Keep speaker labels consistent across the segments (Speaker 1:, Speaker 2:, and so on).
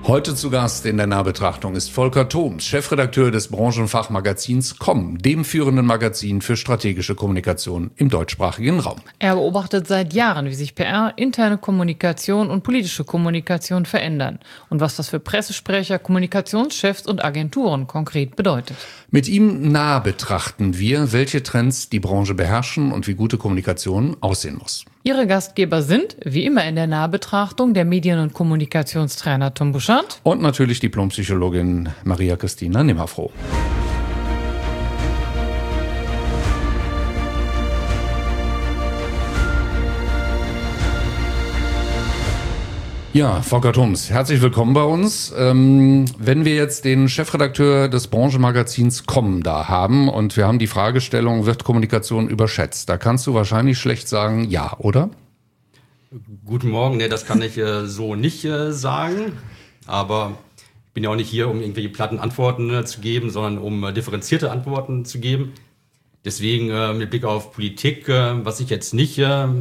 Speaker 1: Heute zu Gast in der Nahbetrachtung ist Volker Thoms, Chefredakteur des Branchenfachmagazins COM, dem führenden Magazin für strategische Kommunikation im deutschsprachigen Raum.
Speaker 2: Er beobachtet seit Jahren, wie sich PR, interne Kommunikation und politische Kommunikation verändern und was das für Pressesprecher, Kommunikationschefs und Agenturen konkret bedeutet.
Speaker 1: Mit ihm nah betrachten wir, welche Trends die Branche beherrschen und wie gute Kommunikation aussehen muss.
Speaker 2: Ihre Gastgeber sind, wie immer in der Nahbetrachtung, der Medien- und Kommunikationstrainer Tom Buschardt
Speaker 1: und natürlich Diplompsychologin Maria Christina Nimmerfroh. Ja, Volker Thoms, herzlich willkommen bei uns. Wenn wir jetzt den Chefredakteur des Branchenmagazins COM da haben und wir haben die Fragestellung, wird Kommunikation überschätzt? Da kannst du wahrscheinlich schlecht sagen, ja, oder?
Speaker 3: Guten Morgen, nee, das kann ich so nicht sagen, aber ich bin ja auch nicht hier, um irgendwelche platten Antworten zu geben, sondern um differenzierte Antworten zu geben. Deswegen mit Blick auf Politik, was ich jetzt nicht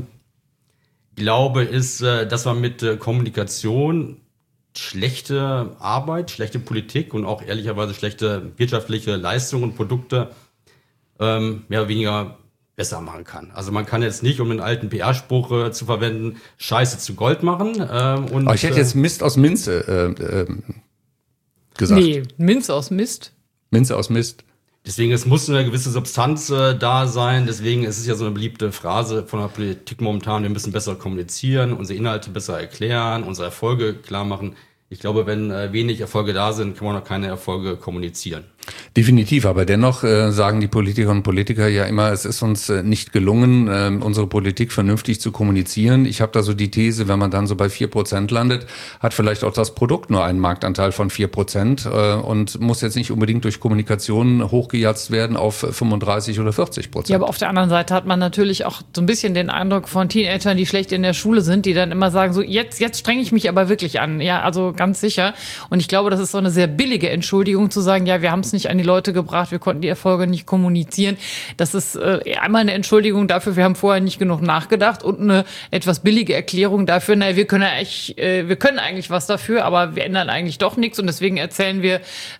Speaker 3: glaube, ist, dass man mit Kommunikation schlechte Arbeit, schlechte Politik und auch ehrlicherweise schlechte wirtschaftliche Leistungen und Produkte mehr oder weniger besser machen kann. Also man kann jetzt nicht, um einen alten PR-Spruch zu verwenden, Scheiße zu Gold machen.
Speaker 1: Aber ich hätte jetzt Mist aus Minze gesagt.
Speaker 2: Nee, Minze aus Mist.
Speaker 1: Minze aus Mist.
Speaker 3: Deswegen, es muss eine gewisse Substanz da sein. Deswegen ist es ja so eine beliebte Phrase von der Politik momentan. Wir müssen besser kommunizieren, unsere Inhalte besser erklären, unsere Erfolge klar machen. Ich glaube, wenn wenig Erfolge da sind, kann man auch keine Erfolge kommunizieren.
Speaker 1: Definitiv, aber dennoch sagen die Politikerinnen und Politiker ja immer, es ist uns nicht gelungen, unsere Politik vernünftig zu kommunizieren. Ich habe da so die These, wenn man dann so bei 4% landet, hat vielleicht auch das Produkt nur einen Marktanteil von 4% und muss jetzt nicht unbedingt durch Kommunikation hochgejatzt werden auf 35 oder 40%.
Speaker 2: Ja, aber auf der anderen Seite hat man natürlich auch so ein bisschen den Eindruck von Teenagern, die schlecht in der Schule sind, die dann immer sagen, so jetzt strenge ich mich aber wirklich an. Ja, also ganz sicher. Und ich glaube, das ist so eine sehr billige Entschuldigung zu sagen, ja, wir haben es nicht an die Leute gebracht, wir konnten die Erfolge nicht kommunizieren. Das ist einmal eine Entschuldigung dafür, wir haben vorher nicht genug nachgedacht und eine etwas billige Erklärung dafür, naja, wir können eigentlich was dafür, aber wir ändern eigentlich doch nichts und deswegen erzählen wir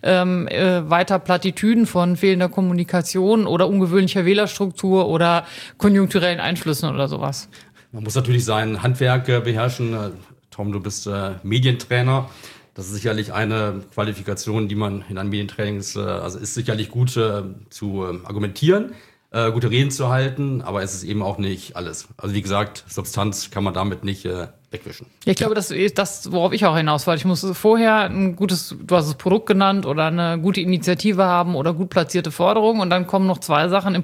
Speaker 2: weiter Plattitüden von fehlender Kommunikation oder ungewöhnlicher Wählerstruktur oder konjunkturellen Einflüssen oder sowas.
Speaker 3: Man muss natürlich sein Handwerk beherrschen. Tom, du bist Medientrainer. Das ist sicherlich eine Qualifikation, die man in einem Medientrainings, also ist sicherlich gut zu argumentieren, gute Reden zu halten, aber es ist eben auch nicht alles. Also wie gesagt, Substanz kann man damit nicht wegwischen.
Speaker 2: Ja, ich glaube, das ist das, worauf ich auch hinaus wollte. Ich muss vorher ein gutes, du hast es Produkt genannt, oder eine gute Initiative haben oder gut platzierte Forderungen und dann kommen noch zwei Sachen in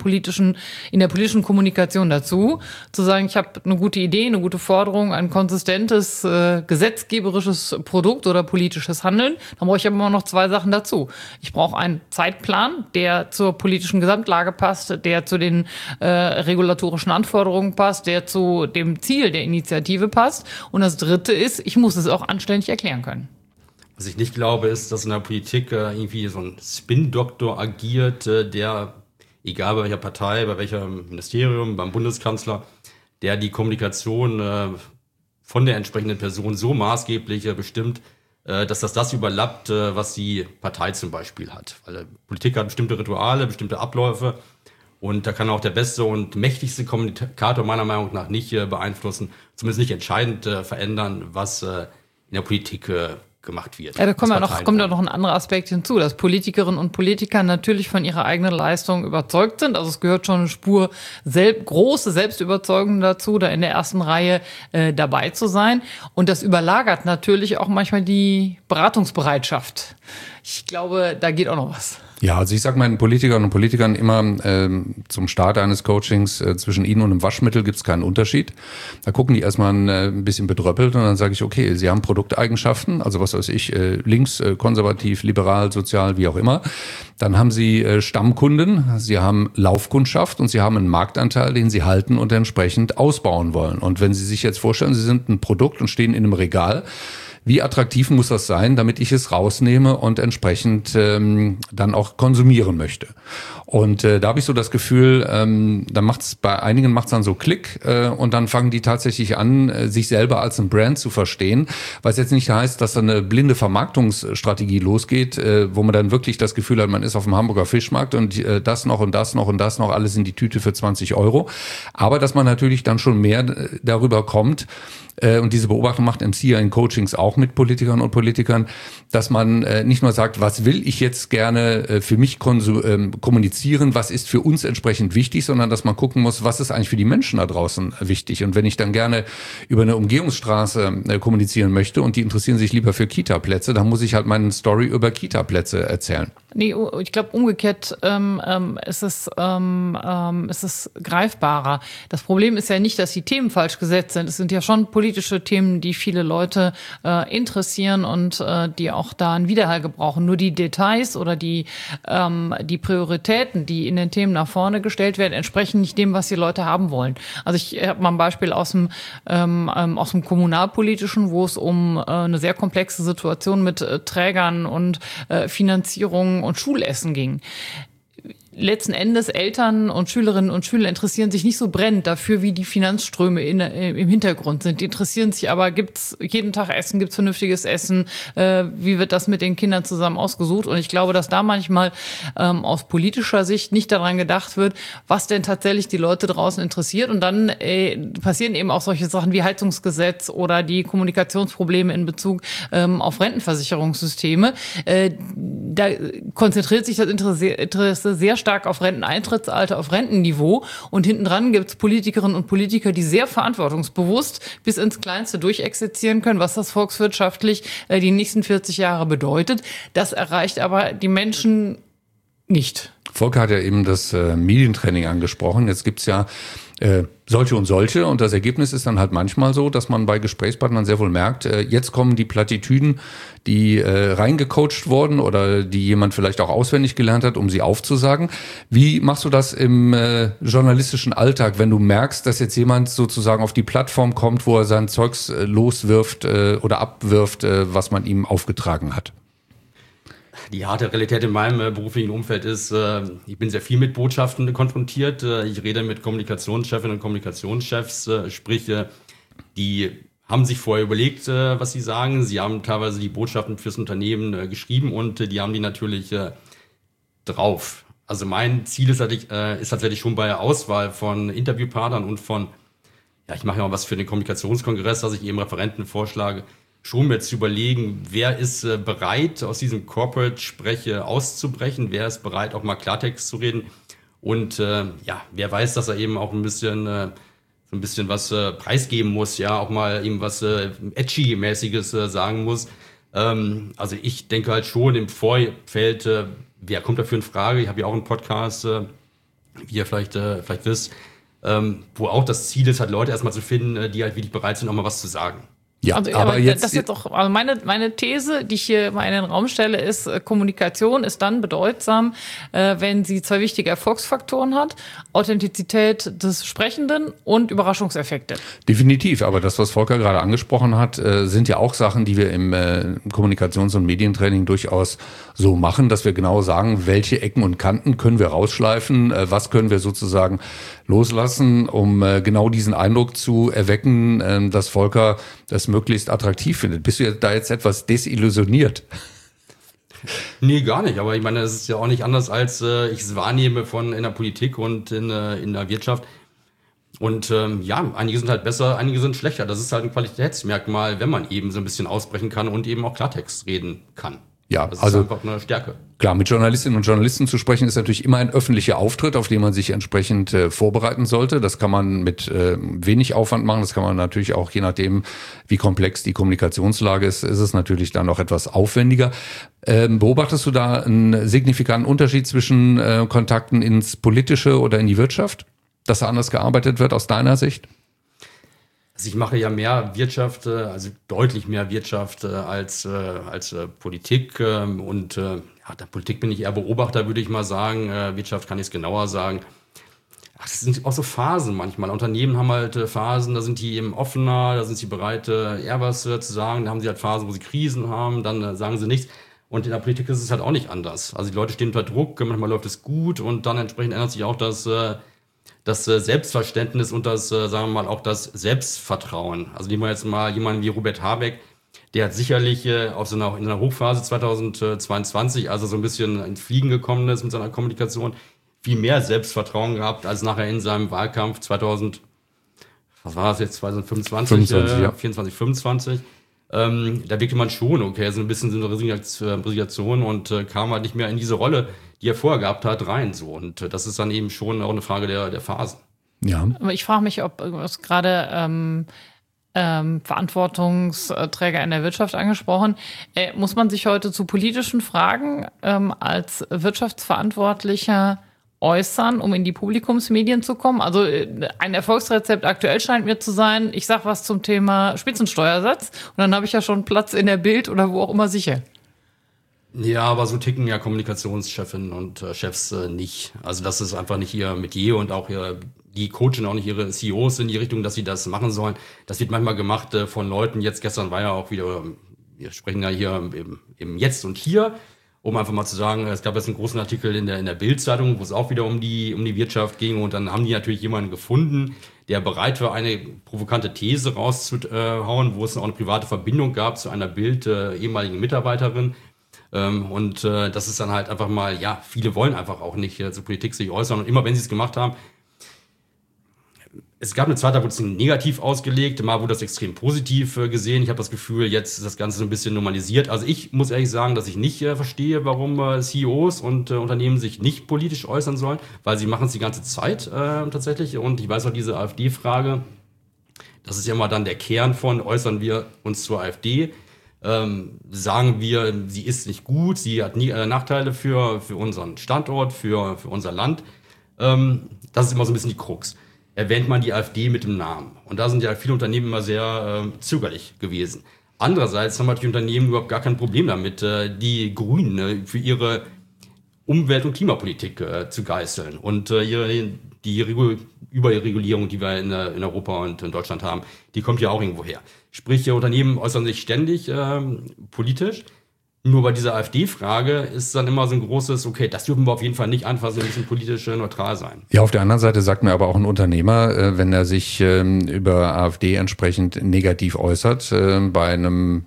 Speaker 2: der politischen Kommunikation dazu. Zu sagen, ich habe eine gute Idee, eine gute Forderung, ein konsistentes gesetzgeberisches Produkt oder politisches Handeln. Dann brauche ich aber immer noch zwei Sachen dazu. Ich brauche einen Zeitplan, der zur politischen Gesamtlage passt, der zu den regulatorischen Anforderungen passt, der zu dem Ziel der Initiative passt. Und das Dritte ist, ich muss es auch anständig erklären können.
Speaker 3: Was ich nicht glaube, ist, dass in der Politik irgendwie so ein Spin-Doktor agiert, der, egal bei welcher Partei, bei welchem Ministerium, beim Bundeskanzler, der die Kommunikation von der entsprechenden Person so maßgeblich bestimmt, dass das überlappt, was die Partei zum Beispiel hat. Weil Politik hat bestimmte Rituale, bestimmte Abläufe. Und da kann auch der beste und mächtigste Kommunikator meiner Meinung nach nicht beeinflussen, zumindest nicht entscheidend verändern, was in der Politik gemacht wird.
Speaker 2: Ja, da kommt ja noch ein anderer Aspekt hinzu, dass Politikerinnen und Politiker natürlich von ihrer eigenen Leistung überzeugt sind. Also es gehört schon eine Spur große Selbstüberzeugung dazu, da in der ersten Reihe dabei zu sein. Und das überlagert natürlich auch manchmal die Beratungsbereitschaft. Ich glaube, da geht auch noch was.
Speaker 1: Ja, also ich sage meinen Politikerinnen und Politikern immer zum Start eines Coachings, zwischen ihnen und einem Waschmittel gibt es keinen Unterschied. Da gucken die erstmal ein bisschen bedröppelt und dann sage ich, okay, sie haben Produkteigenschaften, also was weiß ich, links, konservativ, liberal, sozial, wie auch immer. Dann haben sie Stammkunden, sie haben Laufkundschaft und sie haben einen Marktanteil, den sie halten und entsprechend ausbauen wollen. Und wenn Sie sich jetzt vorstellen, Sie sind ein Produkt und stehen in einem Regal, wie attraktiv muss das sein, damit ich es rausnehme und entsprechend dann auch konsumieren möchte. Und da habe ich so das Gefühl, dann macht's bei einigen macht's dann so Klick und dann fangen die tatsächlich an, sich selber als ein Brand zu verstehen, was jetzt nicht heißt, dass da eine blinde Vermarktungsstrategie losgeht, wo man dann wirklich das Gefühl hat, man ist auf dem Hamburger Fischmarkt und das noch und das noch und das noch, alles in die Tüte für 20 Euro. Aber dass man natürlich dann schon mehr darüber kommt, und diese Beobachtung macht MC ja in Coachings auch mit Politikern und Politikern, dass man nicht nur sagt, was will ich jetzt gerne für mich kommunizieren, was ist für uns entsprechend wichtig, sondern dass man gucken muss, was ist eigentlich für die Menschen da draußen wichtig. Und wenn ich dann gerne über eine Umgehungsstraße kommunizieren möchte und die interessieren sich lieber für Kita-Plätze, dann muss ich halt meine Story über Kita-Plätze erzählen.
Speaker 2: Nee, ich glaube umgekehrt ist es greifbarer. Das Problem ist ja nicht, dass die Themen falsch gesetzt sind. Es sind ja schon politische Themen, die viele Leute interessieren und die auch da einen Widerhall gebrauchen. Nur die Details oder die Prioritäten, die in den Themen nach vorne gestellt werden, entsprechen nicht dem, was die Leute haben wollen. Also ich habe mal ein Beispiel aus dem Kommunalpolitischen, wo es um eine sehr komplexe Situation mit Trägern und Finanzierung und Schulessen ging. Letzten Endes Eltern und Schülerinnen und Schüler interessieren sich nicht so brennend dafür, wie die Finanzströme im Hintergrund sind. Die interessieren sich aber, gibt's jeden Tag Essen, gibt's vernünftiges Essen, wie wird das mit den Kindern zusammen ausgesucht? Und ich glaube, dass da manchmal aus politischer Sicht nicht daran gedacht wird, was denn tatsächlich die Leute draußen interessiert. Und dann passieren eben auch solche Sachen wie Heizungsgesetz oder die Kommunikationsprobleme in Bezug auf Rentenversicherungssysteme. Da konzentriert sich das Interesse sehr stark auf Renteneintrittsalter, auf Rentenniveau. Und hinten dran gibt es Politikerinnen und Politiker, die sehr verantwortungsbewusst bis ins Kleinste durchexerzieren können, was das volkswirtschaftlich die nächsten 40 Jahre bedeutet. Das erreicht aber die Menschen nicht.
Speaker 1: Volker hat ja eben das Medientraining angesprochen. Jetzt gibt's ja solche und solche. Und das Ergebnis ist dann halt manchmal so, dass man bei Gesprächspartnern sehr wohl merkt, jetzt kommen die Plattitüden, die reingecoacht wurden oder die jemand vielleicht auch auswendig gelernt hat, um sie aufzusagen. Wie machst du das im journalistischen Alltag, wenn du merkst, dass jetzt jemand sozusagen auf die Plattform kommt, wo er sein Zeugs loswirft oder abwirft, was man ihm aufgetragen hat?
Speaker 3: Die harte Realität in meinem beruflichen Umfeld ist, ich bin sehr viel mit Botschaften konfrontiert. Ich rede mit Kommunikationschefinnen und Kommunikationschefs, sprich, die haben sich vorher überlegt, was sie sagen. Sie haben teilweise die Botschaften fürs Unternehmen geschrieben und die haben die natürlich drauf. Also mein Ziel ist tatsächlich schon bei der Auswahl von Interviewpartnern und ich mache ja mal was für den Kommunikationskongress, dass ich eben Referenten vorschlage, schon mir zu überlegen, wer ist bereit, aus diesem Corporate-Spreche auszubrechen, wer ist bereit, auch mal Klartext zu reden und wer weiß, dass er eben auch ein bisschen was preisgeben muss, ja, auch mal eben was Edgy-mäßiges sagen muss. Also ich denke halt schon im Vorfeld, wer kommt dafür in Frage? Ich habe ja auch einen Podcast, wie ihr vielleicht wisst, wo auch das Ziel ist, halt Leute erstmal zu finden, die halt wirklich bereit sind, auch mal was zu sagen.
Speaker 2: Ja, also, aber jetzt, das ist jetzt auch, also meine These, die ich hier mal in den Raum stelle, ist, Kommunikation ist dann bedeutsam, wenn sie zwei wichtige Erfolgsfaktoren hat: Authentizität des Sprechenden und Überraschungseffekte.
Speaker 1: Definitiv, aber das, was Volker gerade angesprochen hat, sind ja auch Sachen, die wir im Kommunikations- und Medientraining durchaus so machen, dass wir genau sagen, welche Ecken und Kanten können wir rausschleifen, was können wir sozusagen loslassen, um genau diesen Eindruck zu erwecken, dass Volker das möglichst attraktiv findet. Bist du da jetzt etwas desillusioniert?
Speaker 3: Nee, gar nicht. Aber ich meine, es ist ja auch nicht anders, als ich es wahrnehme in der Politik und in der Wirtschaft. Und einige sind halt besser, einige sind schlechter. Das ist halt ein Qualitätsmerkmal, wenn man eben so ein bisschen ausbrechen kann und eben auch Klartext reden kann.
Speaker 1: Ja,
Speaker 3: das ist
Speaker 1: also
Speaker 3: einfach eine Stärke.
Speaker 1: Klar, mit Journalistinnen und Journalisten zu sprechen, ist natürlich immer ein öffentlicher Auftritt, auf den man sich entsprechend vorbereiten sollte. Das kann man mit wenig Aufwand machen. Das kann man natürlich auch, je nachdem, wie komplex die Kommunikationslage ist es natürlich dann noch etwas aufwendiger. Beobachtest du da einen signifikanten Unterschied zwischen Kontakten ins Politische oder in die Wirtschaft, dass da anders gearbeitet wird aus deiner Sicht?
Speaker 3: Also ich mache ja mehr Wirtschaft, also deutlich mehr Wirtschaft als Politik. Und der Politik bin ich eher Beobachter, würde ich mal sagen. Wirtschaft kann ich es genauer sagen. das sind auch so Phasen manchmal. Unternehmen haben halt Phasen, da sind die eben offener, da sind sie bereit, eher was zu sagen. Da haben sie halt Phasen, wo sie Krisen haben, dann sagen sie nichts. Und in der Politik ist es halt auch nicht anders. Also die Leute stehen unter Druck, manchmal läuft es gut und dann entsprechend ändert sich auch das Selbstverständnis und das, sagen wir mal, auch das Selbstvertrauen. Also nehmen wir jetzt mal jemanden wie Robert Habeck, der hat sicherlich in seiner Hochphase 2022, also so ein bisschen ins Fliegen gekommen ist mit seiner Kommunikation, viel mehr Selbstvertrauen gehabt, als nachher in seinem Wahlkampf 2025, 24, 25. Da wirkte man schon, okay, so ein bisschen so eine Resignation und kam halt nicht mehr in diese Rolle, die er vorher gehabt hat, rein. So. Und das ist dann eben schon auch eine Frage der Phasen.
Speaker 2: Ja. Aber ich frage mich, ob was gerade Verantwortungsträger in der Wirtschaft angesprochen. Muss man sich heute zu politischen Fragen als Wirtschaftsverantwortlicher äußern, um in die Publikumsmedien zu kommen? Also ein Erfolgsrezept aktuell scheint mir zu sein, ich sag was zum Thema Spitzensteuersatz und dann habe ich ja schon Platz in der Bild oder wo auch immer sicher.
Speaker 3: Ja, aber so ticken ja Kommunikationschefinnen und Chefs nicht. Also das ist einfach nicht ihr Metier und auch die coachen auch nicht ihre CEOs in die Richtung, dass sie das machen sollen. Das wird manchmal gemacht von Leuten. Gestern war ja auch wieder, wir sprechen ja hier im Jetzt und Hier, um einfach mal zu sagen, es gab jetzt einen großen Artikel in der Bild-Zeitung, wo es auch wieder um die Wirtschaft ging und dann haben die natürlich jemanden gefunden, der bereit war, eine provokante These rauszuhauen, wo es auch eine private Verbindung gab zu einer Bild ehemaligen Mitarbeiterin. Und das ist dann halt einfach mal, ja, viele wollen einfach auch nicht zur Politik sich äußern und immer wenn sie es gemacht haben, es gab eine Zeit, da wurde es negativ ausgelegt, mal wurde das extrem positiv gesehen. Ich habe das Gefühl, jetzt ist das Ganze so ein bisschen normalisiert. Also ich muss ehrlich sagen, dass ich nicht verstehe, warum CEOs und Unternehmen sich nicht politisch äußern sollen, weil sie machen es die ganze Zeit tatsächlich. Und ich weiß auch, diese AfD-Frage, das ist ja mal dann der Kern von, äußern wir uns zur AfD, sagen wir, sie ist nicht gut, sie hat Nachteile für unseren Standort, für unser Land. Das ist immer so ein bisschen die Krux. Erwähnt man die AfD mit dem Namen. Und da sind ja viele Unternehmen immer sehr zögerlich gewesen. Andererseits haben natürlich Unternehmen überhaupt gar kein Problem damit, die Grünen für ihre Umwelt- und Klimapolitik zu geißeln. Und die Überregulierung, die wir in Europa und in Deutschland haben, die kommt ja auch irgendwo her. Sprich, Unternehmen äußern sich ständig politisch. Nur bei dieser AfD-Frage ist dann immer so ein großes, okay, das dürfen wir auf jeden Fall nicht anfassen, wir müssen politisch neutral sein.
Speaker 1: Ja, auf der anderen Seite sagt mir aber auch ein Unternehmer, wenn er sich über AfD entsprechend negativ äußert, bei einer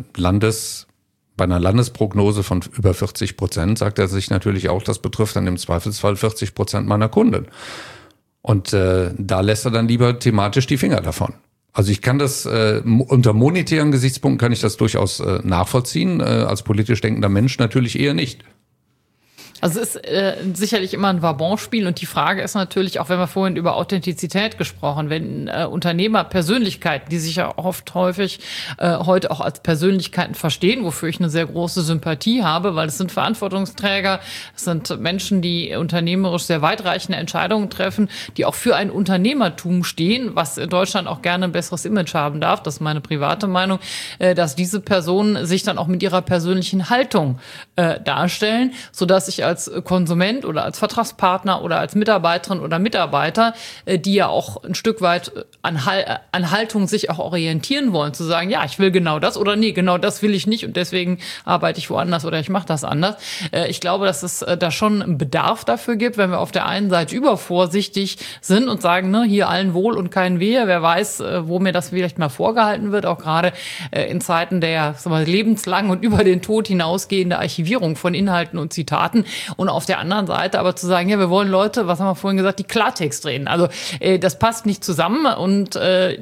Speaker 1: Landesprognose von über 40%, sagt er sich natürlich auch, das betrifft dann im Zweifelsfall 40% meiner Kunden. Und da lässt er dann lieber thematisch die Finger davon. Also ich kann das unter monetären Gesichtspunkten kann ich das durchaus nachvollziehen, als politisch denkender Mensch natürlich eher nicht.
Speaker 2: Also es ist sicherlich immer ein Wabonspiel und die Frage ist natürlich, auch wenn wir vorhin über Authentizität gesprochen, wenn Unternehmer Persönlichkeiten, die sich ja häufig heute auch als Persönlichkeiten verstehen, wofür ich eine sehr große Sympathie habe, weil es sind Verantwortungsträger, es sind Menschen, die unternehmerisch sehr weitreichende Entscheidungen treffen, die auch für ein Unternehmertum stehen, was in Deutschland auch gerne ein besseres Image haben darf, das ist meine private Meinung, dass diese Personen sich dann auch mit ihrer persönlichen Haltung darstellen, sodass ich als Konsument oder als Vertragspartner oder als Mitarbeiterin oder Mitarbeiter, die ja auch ein Stück weit an Haltung sich auch orientieren wollen, zu sagen, ja, ich will genau das oder nee, genau das will ich nicht und deswegen arbeite ich woanders oder ich mache das anders. Ich glaube, dass es da schon einen Bedarf dafür gibt, wenn wir auf der einen Seite übervorsichtig sind und sagen, ne, hier allen Wohl und kein Wehe, wer weiß, wo mir das vielleicht mal vorgehalten wird, auch gerade in Zeiten der lebenslang und über den Tod hinausgehende Archivierung von Inhalten und Zitaten. Und auf der anderen Seite aber zu sagen, ja, wir wollen Leute, was haben wir vorhin gesagt, die Klartext reden. Also das passt nicht zusammen und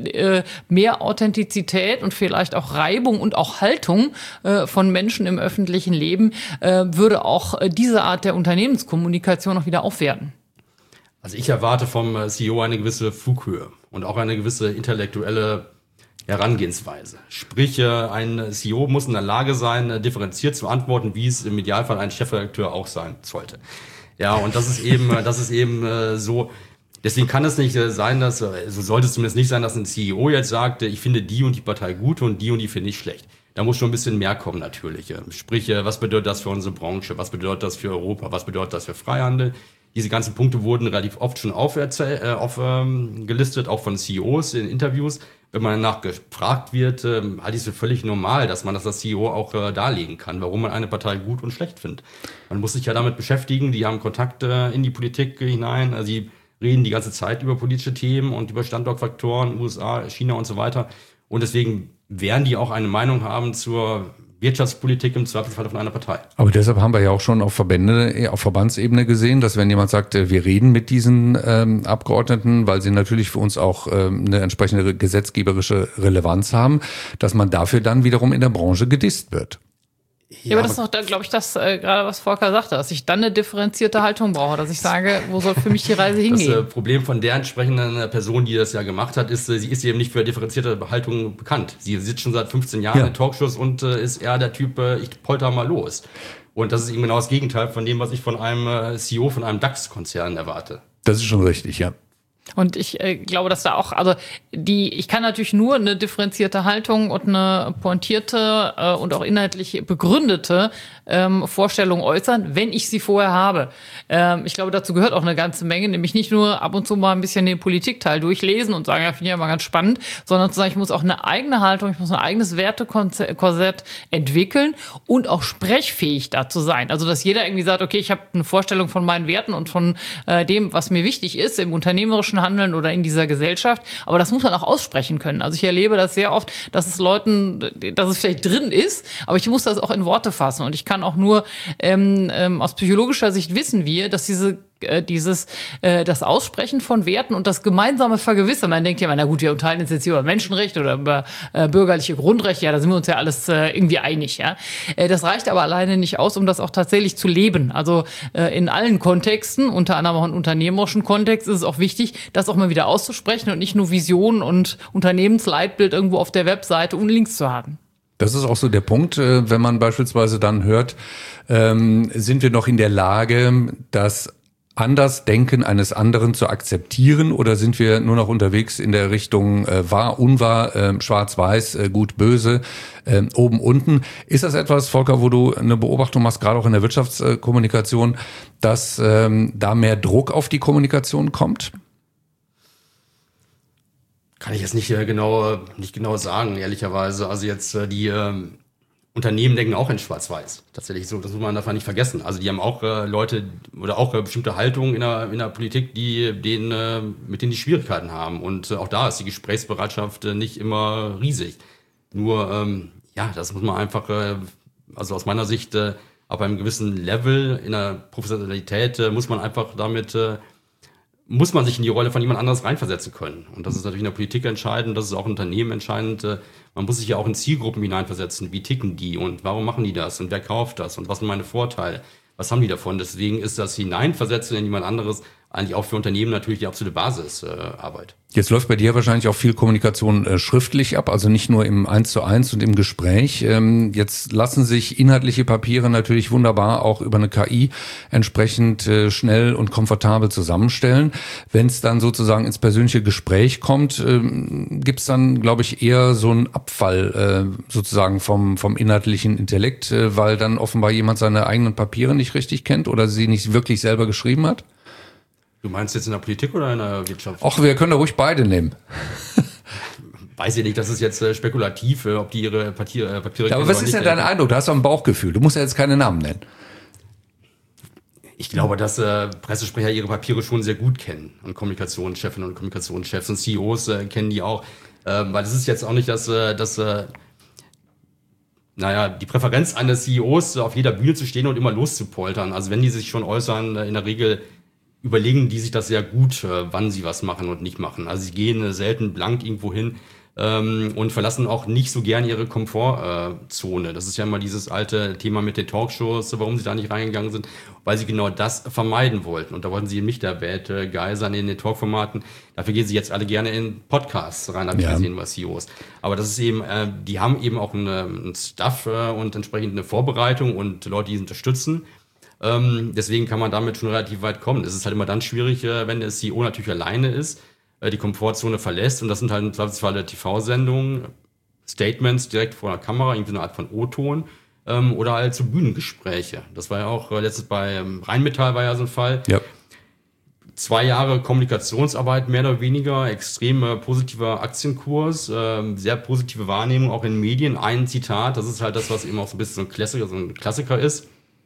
Speaker 2: mehr Authentizität und vielleicht auch Reibung und auch Haltung von Menschen im öffentlichen Leben würde auch diese Art der Unternehmenskommunikation auch wieder aufwerten.
Speaker 3: Also ich erwarte vom CEO eine gewisse Flughöhe und auch eine gewisse intellektuelle Herangehensweise. Sprich, ein CEO muss in der Lage sein, differenziert zu antworten, wie es im Idealfall ein Chefredakteur auch sein sollte. Ja, und das ist eben so. Deswegen kann es nicht sein, so sollte es zumindest nicht sein, dass ein CEO jetzt sagt, ich finde die und die Partei gut und die finde ich schlecht. Da muss schon ein bisschen mehr kommen natürlich. Sprich, was bedeutet das für unsere Branche? Was bedeutet das für Europa? Was bedeutet das für Freihandel? Diese ganzen Punkte wurden relativ oft schon aufgelistet, auch von CEOs in Interviews. Wenn man danach gefragt wird, halte ich es für völlig normal, dass man das als CEO auch darlegen kann, warum man eine Partei gut und schlecht findet. Man muss sich ja damit beschäftigen, die haben Kontakt in die Politik hinein, also sie reden die ganze Zeit über politische Themen und über Standortfaktoren, USA, China und so weiter. Und deswegen werden die auch eine Meinung haben zur Wirtschaftspolitik im Zweifelsfall von einer Partei.
Speaker 1: Aber deshalb haben wir ja auch schon auf Verbandsebene gesehen, dass wenn jemand sagt, wir reden mit diesen Abgeordneten, weil sie natürlich für uns auch eine entsprechende gesetzgeberische Relevanz haben, dass man dafür dann wiederum in der Branche gedisst wird.
Speaker 2: Ja, aber das ist doch, glaube ich, das gerade, was Volker sagte, dass ich dann eine differenzierte Haltung brauche, dass ich sage, wo soll für mich die Reise hingehen?
Speaker 3: Das Problem von der entsprechenden Person, die das ja gemacht hat, ist, sie ist eben nicht für differenzierte Haltung bekannt. Sie sitzt schon seit 15 Jahren in Talkshows und ist eher der Typ, ich polter mal los. Und das ist eben genau das Gegenteil von dem, was ich von einem CEO, von einem DAX-Konzern erwarte.
Speaker 1: Das ist schon richtig, ja.
Speaker 2: Und ich glaube, dass da auch, also ich kann natürlich nur eine differenzierte Haltung und eine pointierte und auch inhaltlich begründete Vorstellung äußern, wenn ich sie vorher habe. Ich glaube, dazu gehört auch eine ganze Menge, nämlich nicht nur ab und zu mal ein bisschen den Politikteil durchlesen und sagen, ja, finde ich ja mal ganz spannend, sondern zu sagen, ich muss auch eine eigene Haltung, ich muss ein eigenes Wertekorsett entwickeln und auch sprechfähig dazu sein. Also, dass jeder irgendwie sagt, okay, ich habe eine Vorstellung von meinen Werten und von dem, was mir wichtig ist im unternehmerischen Handeln oder in dieser Gesellschaft, aber das muss man auch aussprechen können. Also ich erlebe das sehr oft, dass es Leuten, dass es vielleicht drin ist, aber ich muss das auch in Worte fassen und ich kann auch nur aus psychologischer Sicht wissen wir, dass das Aussprechen von Werten und das gemeinsame Vergewissern, man denkt ja, na gut, wir unterhalten uns jetzt hier über Menschenrechte oder über bürgerliche Grundrechte, ja, da sind wir uns ja alles irgendwie einig, ja. Das reicht aber alleine nicht aus, um das auch tatsächlich zu leben. Also in allen Kontexten, unter anderem auch im unternehmerischen Kontext, ist es auch wichtig, das auch mal wieder auszusprechen und nicht nur Visionen und Unternehmensleitbild irgendwo auf der Webseite unlinks zu haben.
Speaker 1: Das ist auch so der Punkt, wenn man beispielsweise dann hört, sind wir noch in der Lage, das Andersdenken eines anderen zu akzeptieren oder sind wir nur noch unterwegs in der Richtung wahr, unwahr, schwarz-weiß, gut, böse, oben, unten? Ist das etwas, Volker, wo du eine Beobachtung machst, gerade auch in der Wirtschaftskommunikation, dass da mehr Druck auf die Kommunikation kommt?
Speaker 3: Kann ich jetzt nicht genau sagen, ehrlicherweise. Also jetzt die Unternehmen denken auch in Schwarz-Weiß. Tatsächlich so, das muss man davon nicht vergessen. Also die haben auch Leute oder auch bestimmte Haltungen in der Politik, mit denen die Schwierigkeiten haben. Und auch da ist die Gesprächsbereitschaft nicht immer riesig. Nur, das muss man einfach, also aus meiner Sicht, ab einem gewissen Level in der Professionalität muss man sich in die Rolle von jemand anderes reinversetzen können. Und das ist natürlich in der Politik entscheidend, das ist auch in Unternehmen entscheidend. Man muss sich ja auch in Zielgruppen hineinversetzen. Wie ticken die und warum machen die das und wer kauft das und was sind meine Vorteile? Was haben die davon? Deswegen ist das Hineinversetzen in jemand anderes eigentlich auch für Unternehmen natürlich die absolute Basisarbeit.
Speaker 1: Jetzt läuft bei dir wahrscheinlich auch viel Kommunikation schriftlich ab, also nicht nur im 1:1 und im Gespräch. Jetzt lassen sich inhaltliche Papiere natürlich wunderbar auch über eine KI entsprechend schnell und komfortabel zusammenstellen. Wenn es dann sozusagen ins persönliche Gespräch kommt, gibt's dann, glaube ich, eher so einen Abfall sozusagen vom inhaltlichen Intellekt, weil dann offenbar jemand seine eigenen Papiere nicht richtig kennt oder sie nicht wirklich selber geschrieben hat?
Speaker 3: Du meinst jetzt in der Politik oder in der Wirtschaft?
Speaker 1: Ach, wir können da ruhig beide nehmen.
Speaker 3: Weiß ich nicht, das ist jetzt spekulativ, ob die ihre Papiere
Speaker 1: ja, aber was ist denn dein Eindruck? Du hast doch ein Bauchgefühl. Du musst ja jetzt keine Namen nennen.
Speaker 3: Ich glaube, dass Pressesprecher ihre Papiere schon sehr gut kennen. Und Kommunikationschefinnen und Kommunikationschefs und CEOs kennen die auch. Weil es ist jetzt auch nicht, dass die Präferenz eines CEOs, auf jeder Bühne zu stehen und immer loszupoltern. Also wenn die sich schon äußern, in der Regel überlegen die sich das sehr gut, wann sie was machen und nicht machen. Also sie gehen selten blank irgendwo hin und verlassen auch nicht so gern ihre Komfortzone. Das ist ja immer dieses alte Thema mit den Talkshows, warum sie da nicht reingegangen sind, weil sie genau das vermeiden wollten. Und da wollten sie eben nicht der Bad Guy sein in den Talkformaten. Dafür gehen sie jetzt alle gerne in Podcasts rein, habe ich gesehen bei CEOs. Aber das ist eben, die haben eben auch einen Staff und entsprechend eine Vorbereitung und Leute, die sie unterstützen. Deswegen kann man damit schon relativ weit kommen. Es ist halt immer dann schwierig, wenn der CEO natürlich alleine ist, die Komfortzone verlässt. Und das sind halt im Zweifelsfall TV-Sendungen, Statements direkt vor der Kamera, irgendwie eine Art von O-Ton oder halt so Bühnengespräche. Das war ja auch letztens bei Rheinmetall war ja so ein Fall. Ja. 2 Jahre Kommunikationsarbeit, mehr oder weniger, extrem positiver Aktienkurs, sehr positive Wahrnehmung auch in den Medien. Ein Zitat, das ist halt das, was eben auch so ein bisschen so ein Klassiker ist.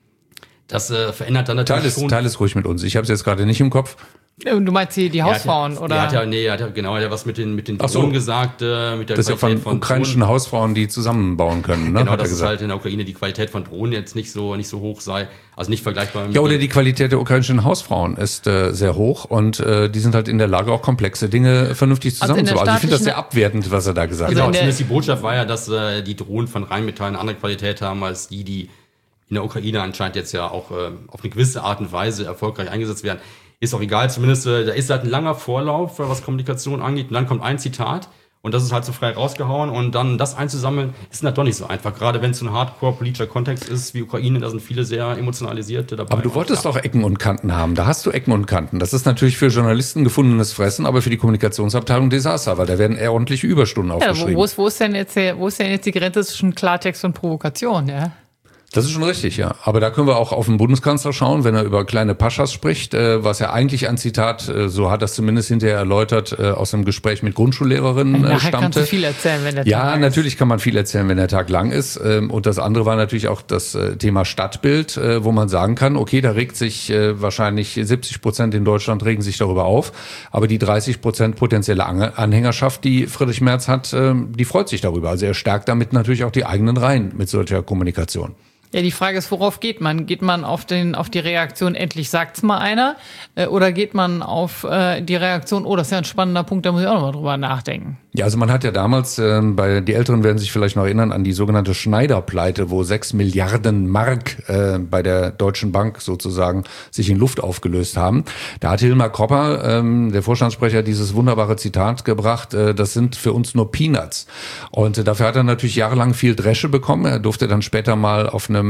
Speaker 3: Das verändert dann natürlich schon.
Speaker 1: Teil es ruhig mit uns. Ich habe es jetzt gerade nicht im Kopf.
Speaker 2: Du meinst die Hausfrauen, oder?
Speaker 3: Er hat ja was mit den Drohnen gesagt, mit der
Speaker 1: das
Speaker 3: Qualität
Speaker 1: ist ja von ukrainischen
Speaker 3: Drohnen.
Speaker 1: Hausfrauen, die zusammenbauen können, ne?
Speaker 3: Genau, dass es halt in der Ukraine die Qualität von Drohnen jetzt nicht so hoch sei, also nicht vergleichbar.
Speaker 1: Ja, oder die Qualität der ukrainischen Hausfrauen ist sehr hoch und die sind halt in der Lage, auch komplexe Dinge vernünftig zusammenzubauen. Also ich finde das sehr abwertend, was er da gesagt hat.
Speaker 3: Genau, zumindest die Botschaft war ja, dass die Drohnen von Rheinmetall eine andere Qualität haben als die in der Ukraine anscheinend jetzt ja auch auf eine gewisse Art und Weise erfolgreich eingesetzt werden. Ist auch egal, zumindest da ist halt ein langer Vorlauf, was Kommunikation angeht. Und dann kommt ein Zitat und das ist halt so frei rausgehauen. Und dann das einzusammeln, ist halt doch nicht so einfach. Gerade wenn es so ein hardcore-politischer Kontext ist wie Ukraine, da sind viele sehr emotionalisierte dabei.
Speaker 1: Aber du wolltest doch Ecken und Kanten haben. Da hast du Ecken und Kanten. Das ist natürlich für Journalisten gefundenes Fressen, aber für die Kommunikationsabteilung Desaster, weil da werden eher ordentliche Überstunden aufgeschrieben.
Speaker 2: Wo ist denn jetzt die Grenze zwischen Klartext und Provokation, ja?
Speaker 1: Das ist schon richtig, ja. Aber da können wir auch auf den Bundeskanzler schauen, wenn er über kleine Paschas spricht, was ja eigentlich ein Zitat, so hat er es zumindest hinterher erläutert, aus einem Gespräch mit Grundschullehrerinnen
Speaker 2: Nachher
Speaker 1: stammte.
Speaker 2: Kannst du viel erzählen, wenn der Tag
Speaker 1: Ja,
Speaker 2: ist.
Speaker 1: natürlich kann man viel erzählen, wenn der Tag lang ist. Und das andere war natürlich auch das Thema Stadtbild, wo man sagen kann, okay, da regt sich wahrscheinlich 70% in Deutschland regen sich darüber auf, aber die 30% potenzielle Anhängerschaft, die Friedrich Merz hat, die freut sich darüber. Also er stärkt damit natürlich auch die eigenen Reihen mit solcher Kommunikation.
Speaker 2: Ja, die Frage ist, worauf geht man? Geht man auf die Reaktion, endlich sagt's mal einer? Oder geht man auf die Reaktion, oh, das ist ja ein spannender Punkt, da muss ich auch nochmal drüber nachdenken? Ja,
Speaker 1: also man hat ja damals, die Älteren werden sich vielleicht noch erinnern, an die sogenannte Schneider-Pleite, wo 6 Milliarden Mark bei der Deutschen Bank sozusagen sich in Luft aufgelöst haben. Da hat Hilmar Kropper, der Vorstandssprecher, dieses wunderbare Zitat gebracht, das sind für uns nur Peanuts. Und dafür hat er natürlich jahrelang viel Dresche bekommen. Er durfte dann später mal auf einem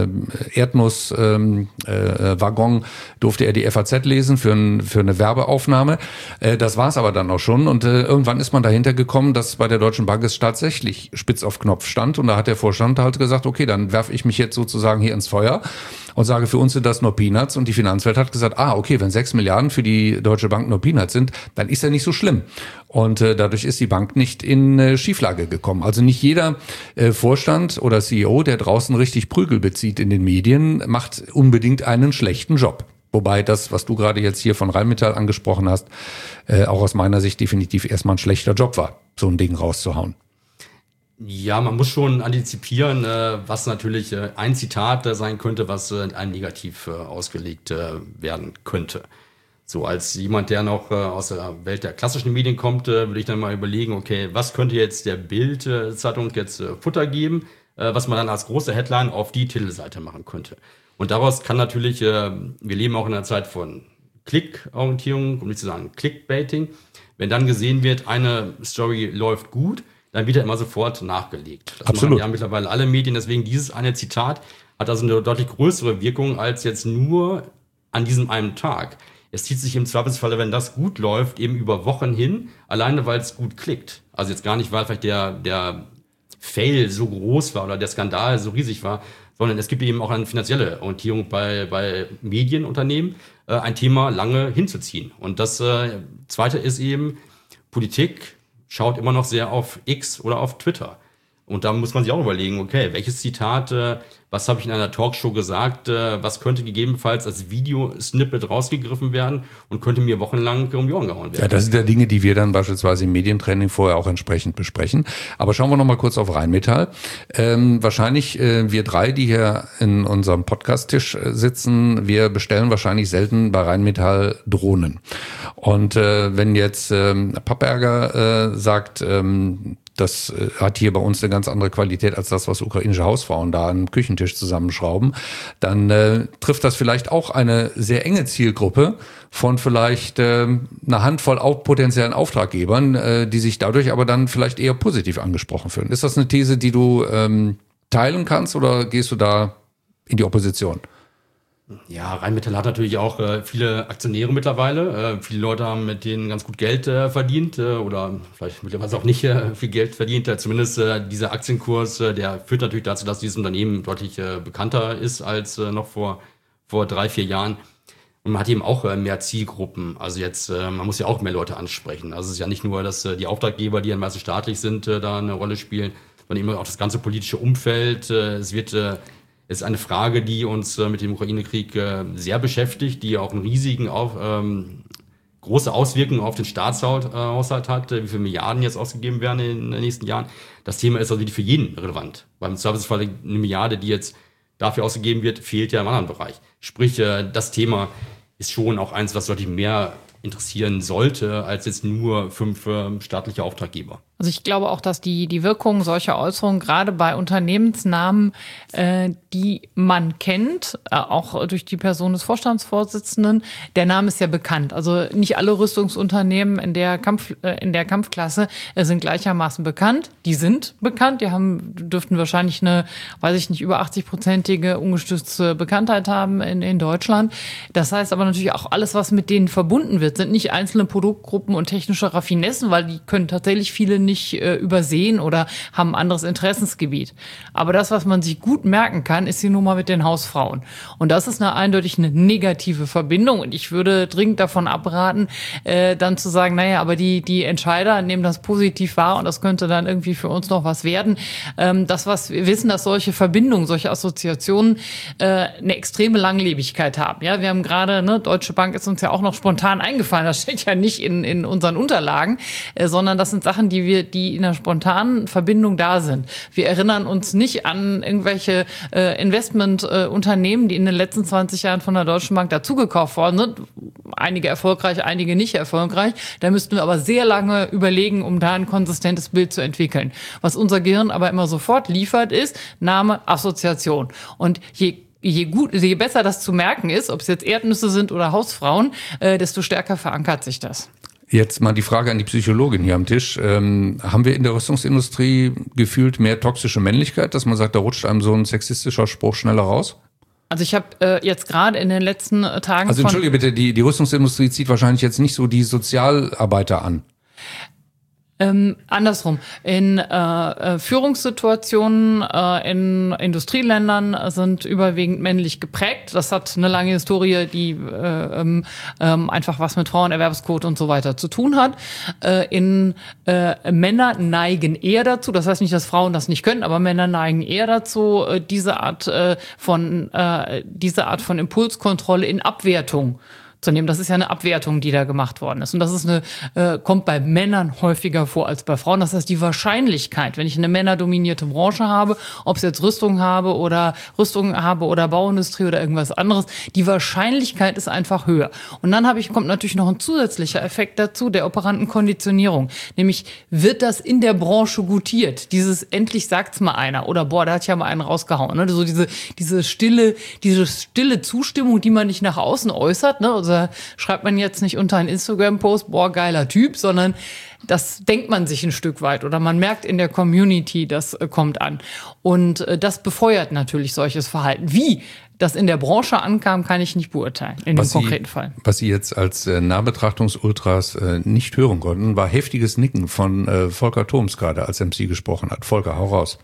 Speaker 1: Erdnuss-Waggon durfte er die FAZ lesen für eine Werbeaufnahme. Das war's aber dann auch schon. Und irgendwann ist man dahinter gekommen, dass bei der Deutschen Bank es tatsächlich spitz auf Knopf stand. Und da hat der Vorstand halt gesagt, okay, dann werfe ich mich jetzt sozusagen hier ins Feuer und sage, für uns sind das nur Peanuts. Und die Finanzwelt hat gesagt, okay, wenn 6 Milliarden für die Deutsche Bank nur Peanuts sind, dann ist ja nicht so schlimm. Und dadurch ist die Bank nicht in Schieflage gekommen. Also nicht jeder Vorstand oder CEO, der draußen richtig Prügel bezieht in den Medien, macht unbedingt einen schlechten Job. Wobei das, was du gerade jetzt hier von Rheinmetall angesprochen hast, auch aus meiner Sicht definitiv erstmal ein schlechter Job war, so ein Ding rauszuhauen.
Speaker 3: Ja, man muss schon antizipieren, was natürlich ein Zitat sein könnte, was einem negativ ausgelegt werden könnte. So als jemand, der noch aus der Welt der klassischen Medien kommt, würde ich dann mal überlegen, okay, was könnte jetzt der Bild-Zeitung jetzt Futter geben, was man dann als große Headline auf die Titelseite machen könnte. Und daraus kann natürlich, wir leben auch in einer Zeit von Klickorientierung, um nicht zu sagen Clickbaiting. Wenn dann gesehen wird, eine Story läuft gut, dann wird er immer sofort nachgelegt. Das
Speaker 1: Absolut.
Speaker 3: machen ja mittlerweile alle Medien. Deswegen dieses eine Zitat hat also eine deutlich größere Wirkung als jetzt nur an diesem einen Tag. Es zieht sich im Zweifelsfalle, wenn das gut läuft, eben über Wochen hin, alleine weil es gut klickt. Also jetzt gar nicht, weil vielleicht der Fail so groß war oder der Skandal so riesig war, sondern es gibt eben auch eine finanzielle Orientierung bei Medienunternehmen, ein Thema lange hinzuziehen. Und das Zweite ist eben, Politik schaut immer noch sehr auf X oder auf Twitter. Und da muss man sich auch überlegen, okay, welches Zitat, was habe ich in einer Talkshow gesagt, was könnte gegebenenfalls als Videosnippet rausgegriffen werden und könnte mir wochenlang um die Ohren gehauen werden.
Speaker 1: Ja, das sind ja Dinge, die wir dann beispielsweise im Medientraining vorher auch entsprechend besprechen. Aber schauen wir noch mal kurz auf Rheinmetall. Wahrscheinlich wir drei, die hier in unserem Podcast-Tisch sitzen, wir bestellen wahrscheinlich selten bei Rheinmetall Drohnen. Und wenn jetzt Papperger sagt, das hat hier bei uns eine ganz andere Qualität als das, was ukrainische Hausfrauen da am Küchentisch zusammenschrauben, dann trifft das vielleicht auch eine sehr enge Zielgruppe von vielleicht einer Handvoll potenziellen Auftraggebern, die sich dadurch aber dann vielleicht eher positiv angesprochen fühlen. Ist das eine These, die du teilen kannst oder gehst du da in die Opposition?
Speaker 3: Ja, Rheinmetall hat natürlich auch viele Aktionäre mittlerweile. Viele Leute haben mit denen ganz gut Geld verdient oder vielleicht mittlerweile auch nicht viel Geld verdient. Zumindest dieser Aktienkurs, der führt natürlich dazu, dass dieses Unternehmen deutlich bekannter ist als noch vor 3-4 Jahren. Und man hat eben auch mehr Zielgruppen. Also jetzt, man muss ja auch mehr Leute ansprechen. Also es ist ja nicht nur, dass die Auftraggeber, die ja meistens staatlich sind, da eine Rolle spielen, sondern eben auch das ganze politische Umfeld. Es ist eine Frage, die uns mit dem Ukraine-Krieg sehr beschäftigt, die auch einen riesigen große Auswirkungen auf den Staatshaushalt hat, wie viele Milliarden jetzt ausgegeben werden in den nächsten Jahren. Das Thema ist also für jeden relevant. Weil im Zweifelsfall eine Milliarde, die jetzt dafür ausgegeben wird, fehlt ja im anderen Bereich. Sprich, das Thema ist schon auch eins, was deutlich mehr interessieren sollte, als jetzt nur 5 staatliche Auftraggeber.
Speaker 2: Also ich glaube auch, dass die Wirkung solcher Äußerungen gerade bei Unternehmensnamen, die man kennt, auch durch die Person des Vorstandsvorsitzenden, der Name ist ja bekannt. Also nicht alle Rüstungsunternehmen in der Kampfklasse sind gleichermaßen bekannt. Die sind bekannt, dürften wahrscheinlich eine, weiß ich nicht, über 80-prozentige ungestützte Bekanntheit haben in Deutschland. Das heißt aber natürlich auch alles, was mit denen verbunden wird, sind nicht einzelne Produktgruppen und technische Raffinessen, weil die können tatsächlich viele nicht übersehen oder haben ein anderes Interessensgebiet. Aber das, was man sich gut merken kann, ist die Nummer mit den Hausfrauen. Und das ist eindeutig eine negative Verbindung. Und ich würde dringend davon abraten, dann zu sagen, naja, aber die Entscheider nehmen das positiv wahr und das könnte dann irgendwie für uns noch was werden. Das, was wir wissen, dass solche Verbindungen, solche Assoziationen eine extreme Langlebigkeit haben. Ja, wir haben gerade, Deutsche Bank ist uns ja auch noch spontan eingefallen. Das steht ja nicht in unseren Unterlagen, sondern das sind Sachen, die in einer spontanen Verbindung da sind. Wir erinnern uns nicht an irgendwelche Investmentunternehmen, die in den letzten 20 Jahren von der Deutschen Bank dazugekauft worden sind. Einige erfolgreich, einige nicht erfolgreich. Da müssten wir aber sehr lange überlegen, um da ein konsistentes Bild zu entwickeln. Was unser Gehirn aber immer sofort liefert, ist Name, Assoziation. Und je besser das zu merken ist, ob es jetzt Erdnüsse sind oder Hausfrauen, desto stärker verankert sich das.
Speaker 1: Jetzt mal die Frage an die Psychologin hier am Tisch. Haben wir in der Rüstungsindustrie gefühlt mehr toxische Männlichkeit, dass man sagt, da rutscht einem so ein sexistischer Spruch schneller raus?
Speaker 2: Also ich habe jetzt gerade in den letzten Tagen
Speaker 1: Also entschuldige bitte, die Rüstungsindustrie zieht wahrscheinlich jetzt nicht so die Sozialarbeiter an.
Speaker 2: Andersrum. In Führungssituationen in Industrieländern sind überwiegend männlich geprägt. Das hat eine lange Historie, die einfach was mit Frauenerwerbsquote und so weiter zu tun hat. Männer neigen eher dazu, das heißt nicht, dass Frauen das nicht können, aber Männer neigen eher dazu, diese Art von Impulskontrolle in Abwertung zu nehmen. Das ist ja eine Abwertung, die da gemacht worden ist. Und das ist kommt bei Männern häufiger vor als bei Frauen. Das heißt, die Wahrscheinlichkeit, wenn ich eine männerdominierte Branche habe, ob es jetzt Rüstung habe oder Bauindustrie oder irgendwas anderes, die Wahrscheinlichkeit ist einfach höher. Und dann kommt natürlich noch ein zusätzlicher Effekt dazu, der operanten Konditionierung. Nämlich, wird das in der Branche gutiert? Endlich sagt's mal einer. Oder, da hat ja mal einen rausgehauen. Ne? So diese stille Zustimmung, die man nicht nach außen äußert, ne? Also schreibt man jetzt nicht unter einen Instagram-Post, geiler Typ, sondern das denkt man sich ein Stück weit oder man merkt in der Community, das kommt an. Und das befeuert natürlich solches Verhalten. Wie das in der Branche ankam, kann ich nicht beurteilen, in dem konkreten Fall.
Speaker 1: Was Sie jetzt als Nahbetrachtungsultras nicht hören konnten, war heftiges Nicken von Volker Thoms gerade, als MC gesprochen hat. Volker, hau raus.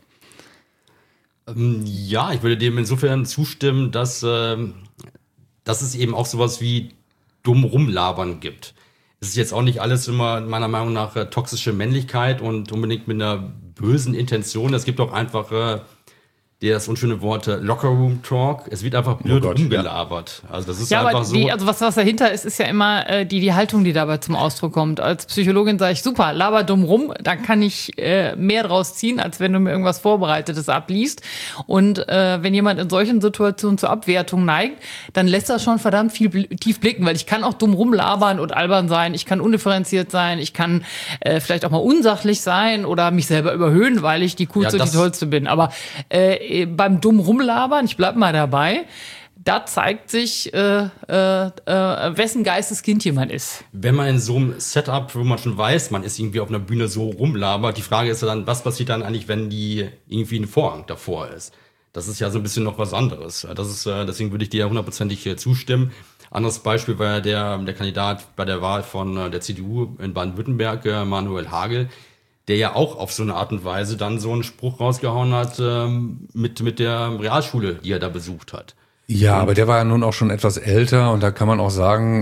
Speaker 3: Ja, ich würde dem insofern zustimmen, dass es eben auch sowas wie dumm rumlabern gibt. Es ist jetzt auch nicht alles immer meiner Meinung nach toxische Männlichkeit und unbedingt mit einer bösen Intention. Es gibt auch einfach das unschöne Wort Locker-Room Talk. Es wird einfach blöd rumgelabert. Ja. Also das ist einfach so.
Speaker 2: Also was dahinter ist ja immer die Haltung, die dabei zum Ausdruck kommt. Als Psychologin sage ich, super, laber dumm rum, dann kann ich mehr draus ziehen, als wenn du mir irgendwas Vorbereitetes abliest. Und wenn jemand in solchen Situationen zur Abwertung neigt, dann lässt das schon verdammt tief blicken, weil ich kann auch dumm rumlabern und albern sein, ich kann undifferenziert sein, ich kann vielleicht auch mal unsachlich sein oder mich selber überhöhen, weil ich die coolste und die tollste bin. Aber beim dumm rumlabern, ich bleib mal dabei, da zeigt sich, wessen Geisteskind jemand ist.
Speaker 3: Wenn man in so einem Setup, wo man schon weiß, man ist irgendwie auf einer Bühne so rumlabert, die Frage ist ja dann, was passiert dann eigentlich, wenn die irgendwie ein Vorhang davor ist? Das ist ja so ein bisschen noch was anderes. Deswegen würde ich dir ja hundertprozentig zustimmen. Anderes Beispiel war ja der Kandidat bei der Wahl von der CDU in Baden-Württemberg, Manuel Hagel, der ja auch auf so eine Art und Weise dann so einen Spruch rausgehauen hat mit der Realschule, die er da besucht hat.
Speaker 1: Ja, aber der war ja nun auch schon etwas älter und da kann man auch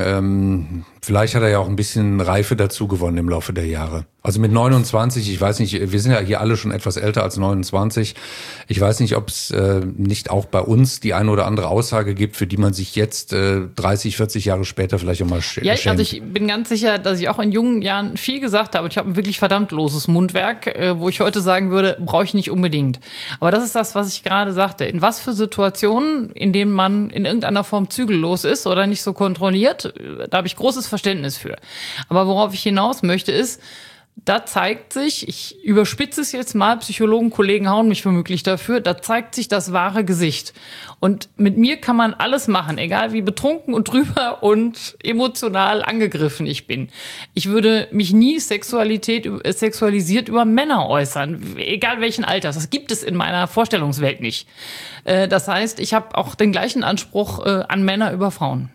Speaker 1: sagen, vielleicht hat er ja auch ein bisschen Reife dazu gewonnen im Laufe der Jahre. Also mit 29, ich weiß nicht, wir sind ja hier alle schon etwas älter als 29. Ich weiß nicht, ob es nicht auch bei uns die eine oder andere Aussage gibt, für die man sich jetzt 30, 40 Jahre später vielleicht auch mal schämt.
Speaker 2: Ja, also ich bin ganz sicher, dass ich auch in jungen Jahren viel gesagt habe. Ich habe ein wirklich verdammt loses Mundwerk, wo ich heute sagen würde, brauche ich nicht unbedingt. Aber das ist das, was ich gerade sagte. In was für Situationen, in denen man in irgendeiner Form zügellos ist oder nicht so kontrolliert, da habe ich großes Verständnis für. Aber worauf ich hinaus möchte ist, da zeigt sich, ich überspitze es jetzt mal, Psychologen, Kollegen hauen mich womöglich dafür, da zeigt sich das wahre Gesicht. Und mit mir kann man alles machen, egal wie betrunken und drüber und emotional angegriffen ich bin. Ich würde mich nie sexualisiert über Männer äußern, egal welchen Alters. Das gibt es in meiner Vorstellungswelt nicht. Das heißt, ich habe auch den gleichen Anspruch an Männer über Frauen.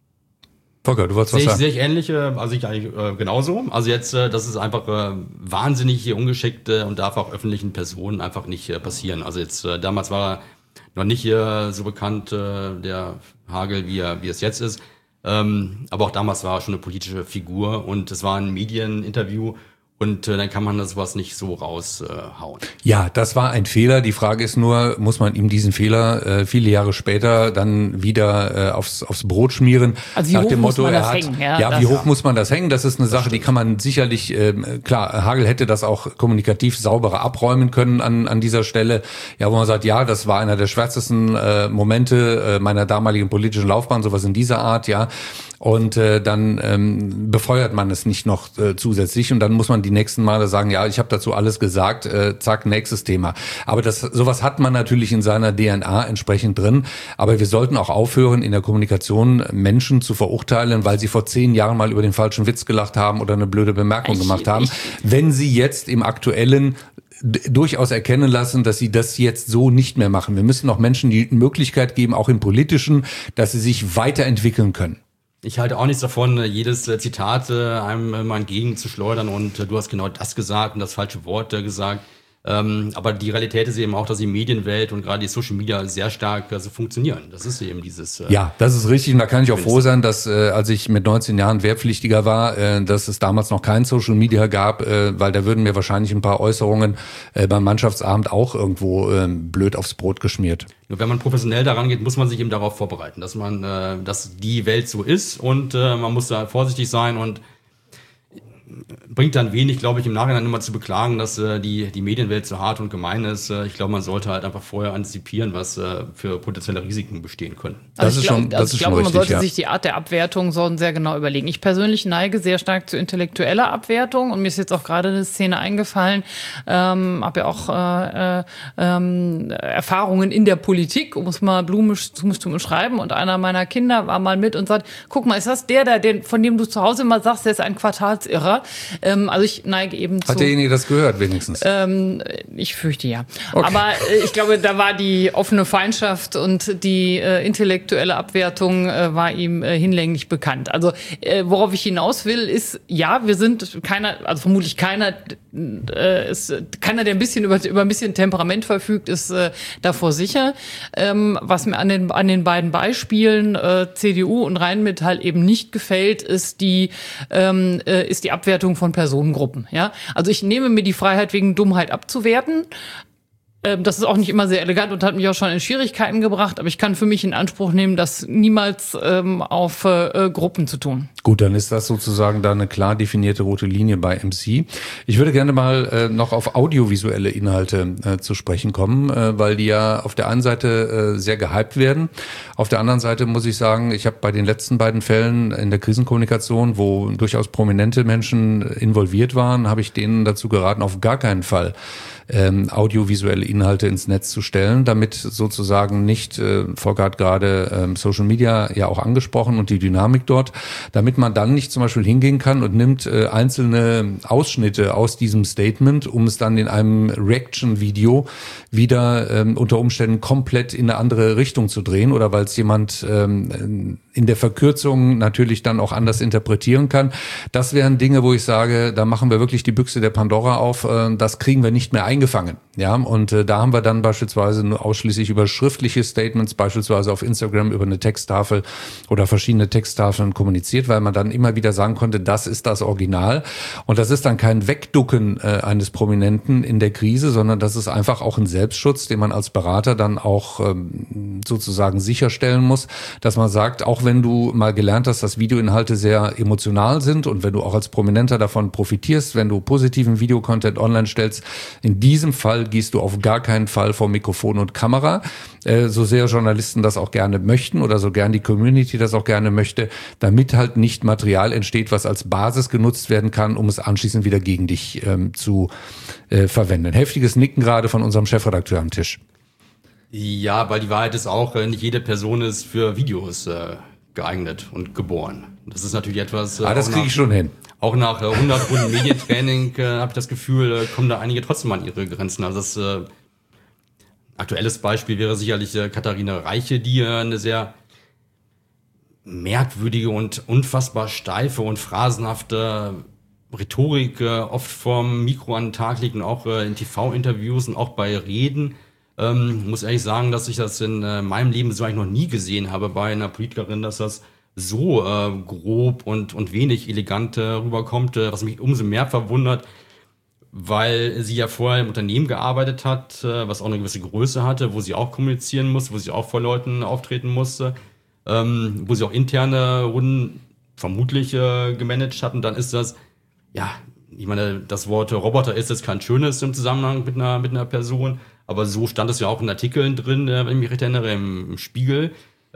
Speaker 1: Volker, du wolltest was sagen?
Speaker 3: Sehe ich ähnlich, also ich eigentlich genauso. Also jetzt, das ist einfach wahnsinnig ungeschickt und darf auch öffentlichen Personen einfach nicht passieren. Also jetzt, damals war er noch nicht so bekannt, der Hagel, wie es jetzt ist. Aber auch damals war er schon eine politische Figur und es war ein Medieninterview. Und dann kann man das sowas nicht so raushauen.
Speaker 1: Ja, das war ein Fehler. Die Frage ist nur, muss man ihm diesen Fehler viele Jahre später dann wieder aufs Brot schmieren?
Speaker 2: Also wie hoch muss man das hängen?
Speaker 1: Ja, wie hoch muss man das hängen? Das ist eine Sache, die kann man sicherlich, klar, Hagel hätte das auch kommunikativ sauberer abräumen können an dieser Stelle. Ja, wo man sagt, ja, das war einer der schwärzesten Momente meiner damaligen politischen Laufbahn, sowas in dieser Art, ja. Und dann befeuert man es nicht noch zusätzlich und dann muss man die nächsten Male sagen, ja, ich habe dazu alles gesagt, zack, nächstes Thema. Aber sowas hat man natürlich in seiner DNA entsprechend drin. Aber wir sollten auch aufhören, in der Kommunikation Menschen zu verurteilen, weil sie vor 10 Jahren mal über den falschen Witz gelacht haben oder eine blöde Bemerkung gemacht haben. Wenn sie jetzt im Aktuellen durchaus erkennen lassen, dass sie das jetzt so nicht mehr machen. Wir müssen auch Menschen die Möglichkeit geben, auch im Politischen, dass sie sich weiterentwickeln können.
Speaker 3: Ich halte auch nichts davon, jedes Zitat einem mal entgegenzuschleudern und du hast genau das gesagt und das falsche Wort gesagt. Aber die Realität ist eben auch, dass die Medienwelt und gerade die Social Media sehr stark funktionieren. Das ist eben dieses...
Speaker 1: Ja, das ist richtig und da kann ich auch froh sein, dass als ich mit 19 Jahren Wehrpflichtiger war, dass es damals noch kein Social Media gab, weil da würden mir wahrscheinlich ein paar Äußerungen beim Mannschaftsabend auch irgendwo blöd aufs Brot geschmiert.
Speaker 3: Nur wenn man professionell daran geht, muss man sich eben darauf vorbereiten, dass die Welt so ist und man muss da vorsichtig sein und bringt dann wenig, glaube ich, im Nachhinein immer zu beklagen, dass die Medienwelt so hart und gemein ist. Ich glaube, man sollte halt einfach vorher antizipieren, was für potenzielle Risiken bestehen können.
Speaker 2: Also ich glaube, man sollte sich die Art der Abwertung sehr genau überlegen. Ich persönlich neige sehr stark zu intellektueller Abwertung und mir ist jetzt auch gerade eine Szene eingefallen, habe ja auch Erfahrungen in der Politik, um es mal blumisch zu beschreiben und einer meiner Kinder war mal mit und sagt, guck mal, ist das von dem du zu Hause immer sagst, der ist ein Quartalsirrer. Also ich neige eben zu...
Speaker 1: Hat derjenige das gehört wenigstens?
Speaker 2: Ich fürchte ja.
Speaker 1: Okay.
Speaker 2: Aber ich glaube, da war die offene Feindschaft und die intellektuelle Abwertung war ihm hinlänglich bekannt. Also worauf ich hinaus will, ist, ja, wir sind vermutlich keiner, der ein bisschen über ein bisschen Temperament verfügt, ist davor sicher. Was mir an den beiden Beispielen CDU und Rheinmetall eben nicht gefällt, ist die Abwertung von Personengruppen. Ja, also ich nehme mir die Freiheit, wegen Dummheit abzuwerten. Das ist auch nicht immer sehr elegant und hat mich auch schon in Schwierigkeiten gebracht, aber ich kann für mich in Anspruch nehmen, das niemals auf Gruppen zu tun.
Speaker 1: Gut, dann ist das sozusagen da eine klar definierte rote Linie bei MC. Ich würde gerne mal noch auf audiovisuelle Inhalte zu sprechen kommen, weil die ja auf der einen Seite sehr gehypt werden. Auf der anderen Seite muss ich sagen, ich habe bei den letzten beiden Fällen in der Krisenkommunikation, wo durchaus prominente Menschen involviert waren, habe ich denen dazu geraten, auf gar keinen Fall audiovisuelle Inhalte ins Netz zu stellen, damit sozusagen nicht, Volker hat gerade Social Media ja auch angesprochen und die Dynamik dort, damit damit man dann nicht zum Beispiel hingehen kann und nimmt einzelne Ausschnitte aus diesem Statement, um es dann in einem Reaction-Video wieder unter Umständen komplett in eine andere Richtung zu drehen oder weil es jemand in der Verkürzung natürlich dann auch anders interpretieren kann. Das wären Dinge, wo ich sage, da machen wir wirklich die Büchse der Pandora auf, das kriegen wir nicht mehr eingefangen. Ja, und da haben wir dann beispielsweise nur ausschließlich über schriftliche Statements, beispielsweise auf Instagram über eine Texttafel oder verschiedene Texttafeln kommuniziert, weil man dann immer wieder sagen konnte, das ist das Original. Und das ist dann kein Wegducken eines Prominenten in der Krise, sondern das ist einfach auch ein Selbstschutz, den man als Berater dann auch sozusagen sicherstellen muss, dass man sagt, auch wenn du mal gelernt hast, dass Videoinhalte sehr emotional sind und wenn du auch als Prominenter davon profitierst, wenn du positiven Videocontent online stellst, in diesem Fall gehst du auf gar keinen Fall vor Mikrofon und Kamera, so sehr Journalisten das auch gerne möchten oder so gern die Community das auch gerne möchte, damit halt nicht Material entsteht, was als Basis genutzt werden kann, um es anschließend wieder gegen dich zu verwenden. Heftiges Nicken gerade von unserem Chefredakteur am Tisch.
Speaker 3: Ja, weil die Wahrheit ist auch, nicht jede Person ist für Videos geeignet und geboren. Das ist natürlich etwas...
Speaker 1: das kriege ich schon hin.
Speaker 3: Auch nach 100 Stunden Medientraining habe ich das Gefühl, kommen da einige trotzdem an ihre Grenzen. Also das aktuelles Beispiel wäre sicherlich Katharina Reiche, die eine sehr merkwürdige und unfassbar steife und phrasenhafte Rhetorik oft vorm Mikro an den Tag legt und auch in TV-Interviews und auch bei Reden. Muss ehrlich sagen, dass ich das in meinem Leben so eigentlich noch nie gesehen habe bei einer Politikerin, dass das so grob und wenig elegant rüberkommt, was mich umso mehr verwundert, weil sie ja vorher im Unternehmen gearbeitet hat, was auch eine gewisse Größe hatte, wo sie auch kommunizieren musste, wo sie auch vor Leuten auftreten musste, wo sie auch interne Runden vermutlich gemanagt hat. Und dann ist das, ja, ich meine, das Wort Roboter ist jetzt kein schönes im Zusammenhang mit einer Person, aber so stand es ja auch in Artikeln drin, wenn ich mich recht erinnere, im Spiegel.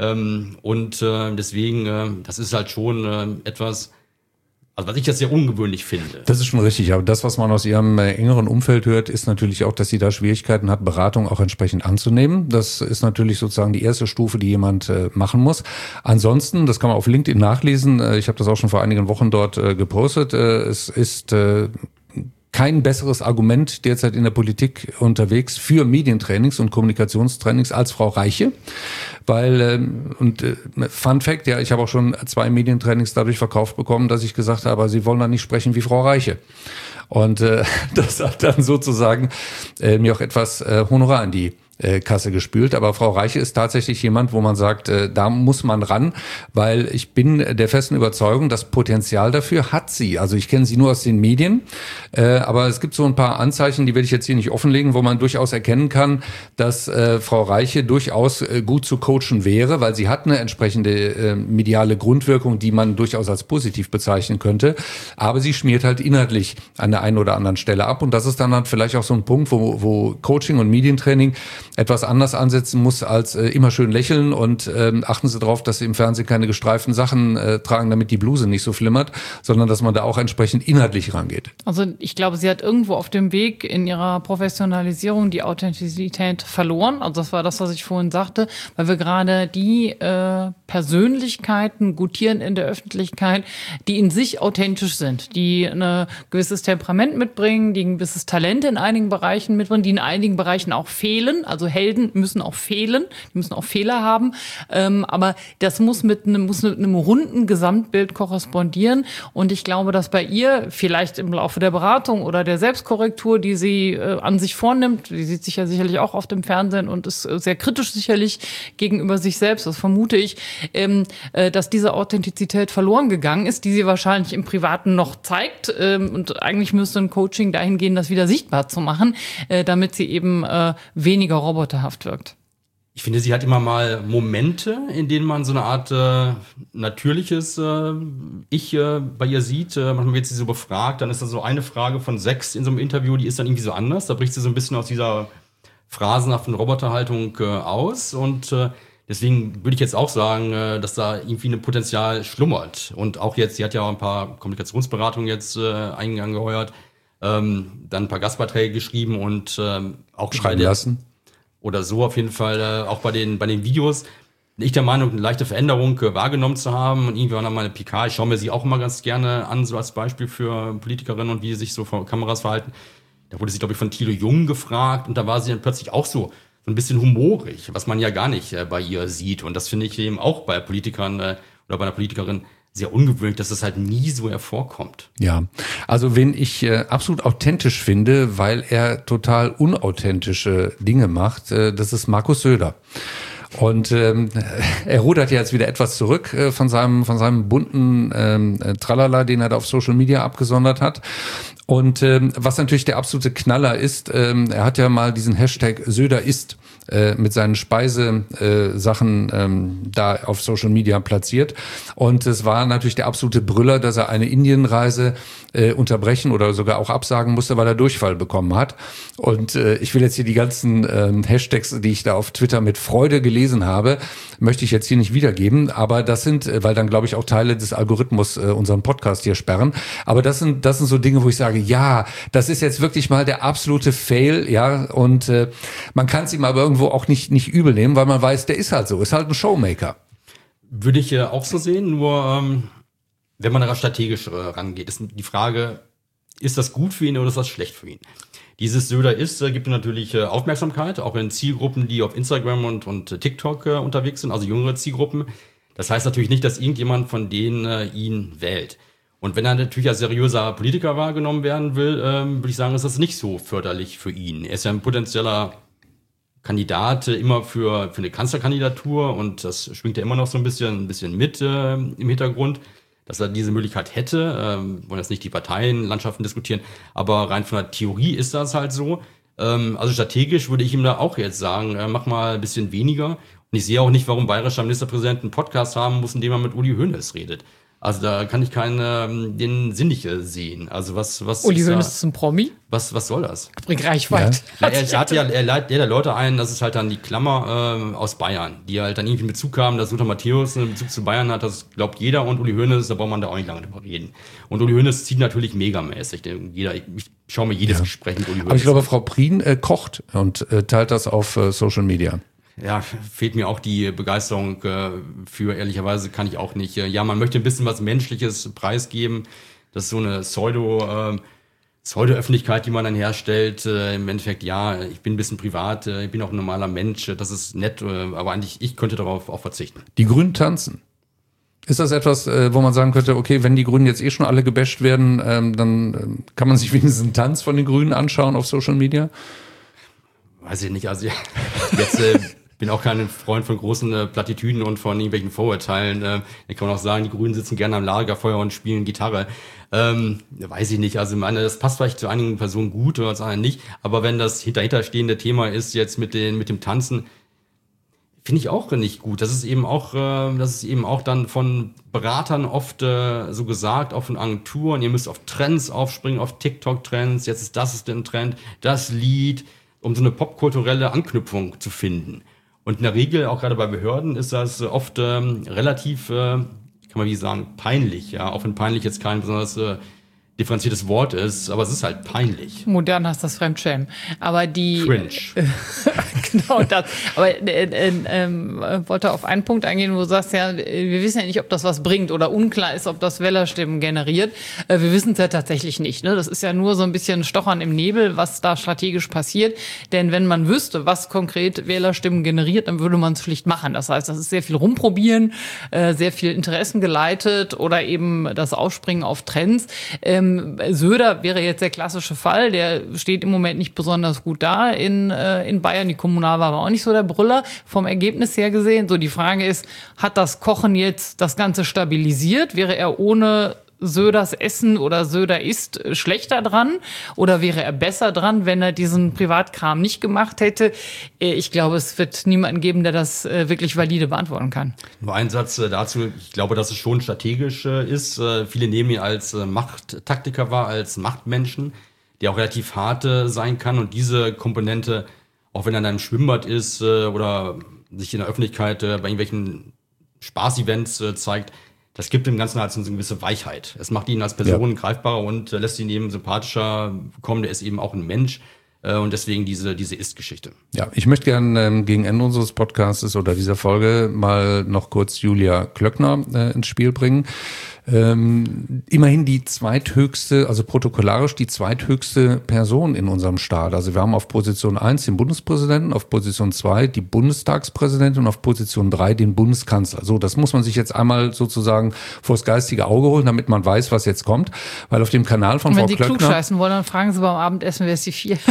Speaker 3: Deswegen, das ist halt schon etwas, also was ich jetzt sehr ungewöhnlich finde.
Speaker 1: Das ist schon richtig, aber das, was man aus ihrem engeren Umfeld hört, ist natürlich auch, dass sie da Schwierigkeiten hat, Beratung auch entsprechend anzunehmen. Das ist natürlich sozusagen die erste Stufe, die jemand machen muss. Ansonsten, das kann man auf LinkedIn nachlesen, ich habe das auch schon vor einigen Wochen dort gepostet, es ist kein besseres Argument derzeit in der Politik unterwegs für Medientrainings und Kommunikationstrainings als Frau Reiche. Weil, Fun Fact, ja, ich habe auch schon 2 Medientrainings dadurch verkauft bekommen, dass ich gesagt habe, Sie wollen da nicht sprechen wie Frau Reiche. Und das hat dann sozusagen mir auch etwas Honorar in die Kasse gespült. Aber Frau Reiche ist tatsächlich jemand, wo man sagt, da muss man ran, weil ich bin der festen Überzeugung, das Potenzial dafür hat sie. Also ich kenne sie nur aus den Medien, aber es gibt so ein paar Anzeichen, die werde ich jetzt hier nicht offenlegen, wo man durchaus erkennen kann, dass Frau Reiche durchaus gut zu coachen wäre, weil sie hat eine entsprechende mediale Grundwirkung, die man durchaus als positiv bezeichnen könnte. Aber sie schmiert halt inhaltlich an der einen oder anderen Stelle ab. Und das ist dann halt vielleicht auch so ein Punkt, wo Coaching und Medientraining etwas anders ansetzen muss als immer schön lächeln und achten Sie darauf, dass Sie im Fernsehen keine gestreiften Sachen tragen, damit die Bluse nicht so flimmert, sondern dass man da auch entsprechend inhaltlich rangeht.
Speaker 2: Also ich glaube, sie hat irgendwo auf dem Weg in ihrer Professionalisierung die Authentizität verloren. Also das war das, was ich vorhin sagte, weil wir gerade die Persönlichkeiten gutieren in der Öffentlichkeit, die in sich authentisch sind, die ein gewisses Temperament mitbringen, die ein gewisses Talent in einigen Bereichen mitbringen, die in einigen Bereichen auch fehlen. Also Helden müssen auch fehlen, die müssen auch Fehler haben, aber das muss mit einem runden Gesamtbild korrespondieren und ich glaube, dass bei ihr vielleicht im Laufe der Beratung oder der Selbstkorrektur, die sie an sich vornimmt, die sieht sich ja sicherlich auch auf dem Fernsehen und ist sehr kritisch sicherlich gegenüber sich selbst, das vermute ich, dass diese Authentizität verloren gegangen ist, die sie wahrscheinlich im Privaten noch zeigt und eigentlich müsste ein Coaching dahin gehen, das wieder sichtbar zu machen, damit sie eben weniger roboterhaft wirkt.
Speaker 3: Ich finde, sie hat immer mal Momente, in denen man so eine Art natürliches Ich bei ihr sieht. Manchmal wird sie so befragt, dann ist da so eine Frage von 6 in so einem Interview, die ist dann irgendwie so anders. Da bricht sie so ein bisschen aus dieser phrasenhaften Roboterhaltung aus. Und deswegen würde ich jetzt auch sagen, dass da irgendwie ein Potenzial schlummert. Und auch jetzt, sie hat ja auch ein paar Kommunikationsberatungen jetzt angeheuert, dann ein paar Gastbeiträge geschrieben und auch
Speaker 1: schreiben lassen.
Speaker 3: Oder so auf jeden Fall, auch bei den Videos, ich der Meinung, eine leichte Veränderung wahrgenommen zu haben. Und irgendwann einmal eine PK, ich schaue mir sie auch immer ganz gerne an, so als Beispiel für Politikerinnen und wie sie sich so vor Kameras verhalten. Da wurde sie, glaube ich, von Thilo Jung gefragt und da war sie dann plötzlich auch so ein bisschen humorig, was man ja gar nicht bei ihr sieht. Und das finde ich eben auch bei Politikern oder bei einer Politikerin sehr ungewöhnlich, dass das halt nie so hervorkommt.
Speaker 1: Ja, also wen ich absolut authentisch finde, weil er total unauthentische Dinge macht, das ist Markus Söder. Und er rudert jetzt wieder etwas zurück von seinem bunten Tralala, den er da auf Social Media abgesondert hat. Und was natürlich der absolute Knaller ist, er hat ja mal diesen Hashtag Söder isst mit seinen Speisesachen da auf Social Media platziert. Und es war natürlich der absolute Brüller, dass er eine Indienreise unterbrechen oder sogar auch absagen musste, weil er Durchfall bekommen hat. Und ich will jetzt hier die ganzen Hashtags, die ich da auf Twitter mit Freude gelesen habe, möchte ich jetzt hier nicht wiedergeben. Aber das sind, weil dann glaube ich auch Teile des Algorithmus unseren Podcast hier sperren. Aber das sind so Dinge, wo ich sage, ja, das ist jetzt wirklich mal der absolute Fail, ja. Und man kann es ihm aber irgendwo auch nicht übel nehmen, weil man weiß, der ist halt so, ist halt ein Showmaker.
Speaker 3: Würde ich auch so sehen, nur wenn man da strategisch rangeht, ist die Frage, ist das gut für ihn oder ist das schlecht für ihn? Dieses Söder ist gibt ihm natürlich Aufmerksamkeit, auch in Zielgruppen, die auf Instagram und TikTok unterwegs sind, also jüngere Zielgruppen. Das heißt natürlich nicht, dass irgendjemand von denen ihn wählt. Und wenn er natürlich als seriöser Politiker wahrgenommen werden will, würde ich sagen, ist das nicht so förderlich für ihn. Er ist ja ein potenzieller Kandidat immer für eine Kanzlerkandidatur und das schwingt ja immer noch so ein bisschen mit im Hintergrund, dass er diese Möglichkeit hätte. Wollen jetzt nicht die Parteienlandschaften diskutieren, aber rein von der Theorie ist das halt so. Also strategisch würde ich ihm da auch jetzt sagen, mach mal ein bisschen weniger. Und ich sehe auch nicht, warum bayerischer Ministerpräsident einen Podcast haben muss, in dem er mit Uli Hoeneß redet. Also da kann ich keinen den Sinn nicht sehen. Also was
Speaker 2: Uli Hoeneß ist ein Promi.
Speaker 3: Was soll das?
Speaker 2: Bringt Reichweite.
Speaker 3: Ja. Er leitet der Leute ein, das ist halt dann die Klammer aus Bayern, die halt dann irgendwie einen Bezug haben, dass Lothar Matthäus einen Bezug zu Bayern hat, das glaubt jeder und Uli Hoeneß, da braucht man da auch nicht lange drüber reden. Und Uli Hoeneß zieht natürlich megamäßig. Ich schaue mir jedes Gespräch mit Uli Hoeneß.
Speaker 1: Aber ich glaube, Frau Prien kocht und teilt das auf Social Media.
Speaker 3: Ja, fehlt mir auch die Begeisterung für, ehrlicherweise kann ich auch nicht. Ja, man möchte ein bisschen was Menschliches preisgeben. Das ist so eine Pseudo-Öffentlichkeit, die man dann herstellt. Im Endeffekt, ja, ich bin ein bisschen privat, ich bin auch ein normaler Mensch, das ist nett, aber eigentlich, ich könnte darauf auch verzichten.
Speaker 1: Die Grünen tanzen. Ist das etwas, wo man sagen könnte, okay, wenn die Grünen jetzt schon alle gebasht werden, dann kann man sich wenigstens einen Tanz von den Grünen anschauen auf Social Media?
Speaker 3: Weiß ich nicht, also jetzt bin auch kein Freund von großen Plattitüden und von irgendwelchen Vorurteilen. Da kann man auch sagen, die Grünen sitzen gerne am Lagerfeuer und spielen Gitarre. Weiß ich nicht. Also ich meine, das passt vielleicht zu einigen Personen gut oder zu anderen nicht. Aber wenn das dahinterstehende Thema ist jetzt mit dem Tanzen, finde ich auch nicht gut. Das ist eben auch dann von Beratern oft so gesagt, auch von Agenturen. Ihr müsst auf Trends aufspringen, auf TikTok-Trends. Jetzt ist das ein Trend, das Lied, um so eine popkulturelle Anknüpfung zu finden. Und in der Regel, auch gerade bei Behörden, ist das oft relativ, kann man wie sagen, peinlich. Ja, auch wenn peinlich jetzt kein besonders differenziertes Wort ist, aber es ist halt peinlich.
Speaker 2: Modern heißt das Fremdschämen. Aber die...
Speaker 3: Cringe.
Speaker 2: Genau das. Aber wollte auf einen Punkt eingehen, wo du sagst, ja, wir wissen ja nicht, ob das was bringt oder unklar ist, ob das Wählerstimmen generiert. Wir wissen es ja tatsächlich nicht. Ne? Das ist ja nur so ein bisschen Stochern im Nebel, was da strategisch passiert. Denn wenn man wüsste, was konkret Wählerstimmen generiert, dann würde man es schlicht machen. Das heißt, das ist sehr viel rumprobieren, sehr viel Interessen geleitet oder eben das Aufspringen auf Trends. Söder wäre jetzt der klassische Fall, der steht im Moment nicht besonders gut da in Bayern. Die Kommunalwahl war auch nicht so der Brüller vom Ergebnis her gesehen. So, die Frage ist, hat das Kochen jetzt das Ganze stabilisiert? Wäre er ohne Söders Essen oder Söder isst schlechter dran? Oder wäre er besser dran, wenn er diesen Privatkram nicht gemacht hätte? Ich glaube, es wird niemanden geben, der das wirklich valide beantworten kann.
Speaker 3: Nur ein Satz dazu. Ich glaube, dass es schon strategisch ist. Viele nehmen ihn als Machttaktiker wahr, als Machtmenschen, der auch relativ hart sein kann. Und diese Komponente, auch wenn er in einem Schwimmbad ist oder sich in der Öffentlichkeit bei irgendwelchen Spaßevents zeigt, das gibt dem Ganzen halt so eine gewisse Weichheit. Es macht ihn als Person greifbarer und lässt ihn eben sympathischer kommen. Der ist eben auch ein Mensch. Und deswegen diese Ist-Geschichte.
Speaker 1: Ja, ich möchte gerne gegen Ende unseres Podcasts oder dieser Folge mal noch kurz Julia Klöckner ins Spiel bringen. Immerhin die zweithöchste, also protokollarisch die zweithöchste Person in unserem Staat. Also wir haben auf Position 1 den Bundespräsidenten, auf Position 2 die Bundestagspräsidentin und auf Position 3 den Bundeskanzler. So, das muss man sich jetzt einmal sozusagen vors geistige Auge holen, damit man weiß, was jetzt kommt. Weil auf dem Kanal von Frau Klöckner...
Speaker 2: Wenn Sie klugscheißen wollen, dann fragen Sie beim Abendessen, wer ist die 4?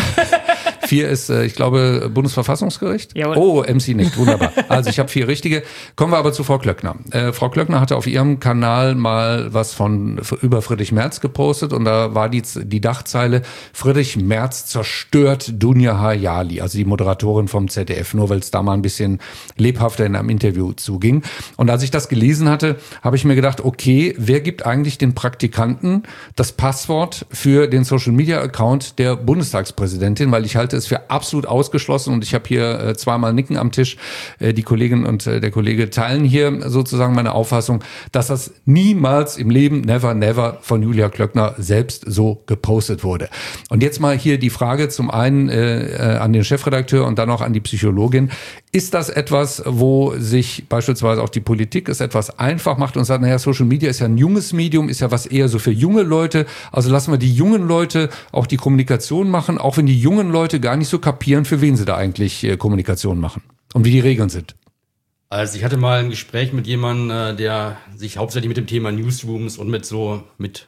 Speaker 1: 4 ist, ich glaube, Bundesverfassungsgericht.
Speaker 2: Jawohl.
Speaker 1: Oh, MC nickt, wunderbar. Also ich habe 4 richtige. Kommen wir aber zu Frau Klöckner. Frau Klöckner hatte auf ihrem Kanal mal was über Friedrich Merz gepostet und da war die Dachzeile: Friedrich Merz zerstört Dunja Hayali, also die Moderatorin vom ZDF, nur weil es da mal ein bisschen lebhafter in einem Interview zuging. Und als ich das gelesen hatte, habe ich mir gedacht, okay, wer gibt eigentlich den Praktikanten das Passwort für den Social-Media-Account der Bundestagspräsidentin? Weil ich halte es für absolut ausgeschlossen und ich habe hier zweimal Nicken am Tisch. Die Kollegin und der Kollege teilen hier sozusagen meine Auffassung, dass das niemals im Leben, never von Julia Klöckner selbst so gepostet wurde. Und jetzt mal hier die Frage zum einen an den Chefredakteur und dann auch an die Psychologin. Ist das etwas, wo sich beispielsweise auch die Politik es etwas einfach macht und sagt, naja, Social Media ist ja ein junges Medium, ist ja was eher so für junge Leute, also lassen wir die jungen Leute auch die Kommunikation machen, auch wenn die jungen Leute gar nicht so kapieren, für wen sie da eigentlich Kommunikation machen und wie die Regeln sind.
Speaker 3: Also ich hatte mal ein Gespräch mit jemandem, der sich hauptsächlich mit dem Thema Newsrooms und mit so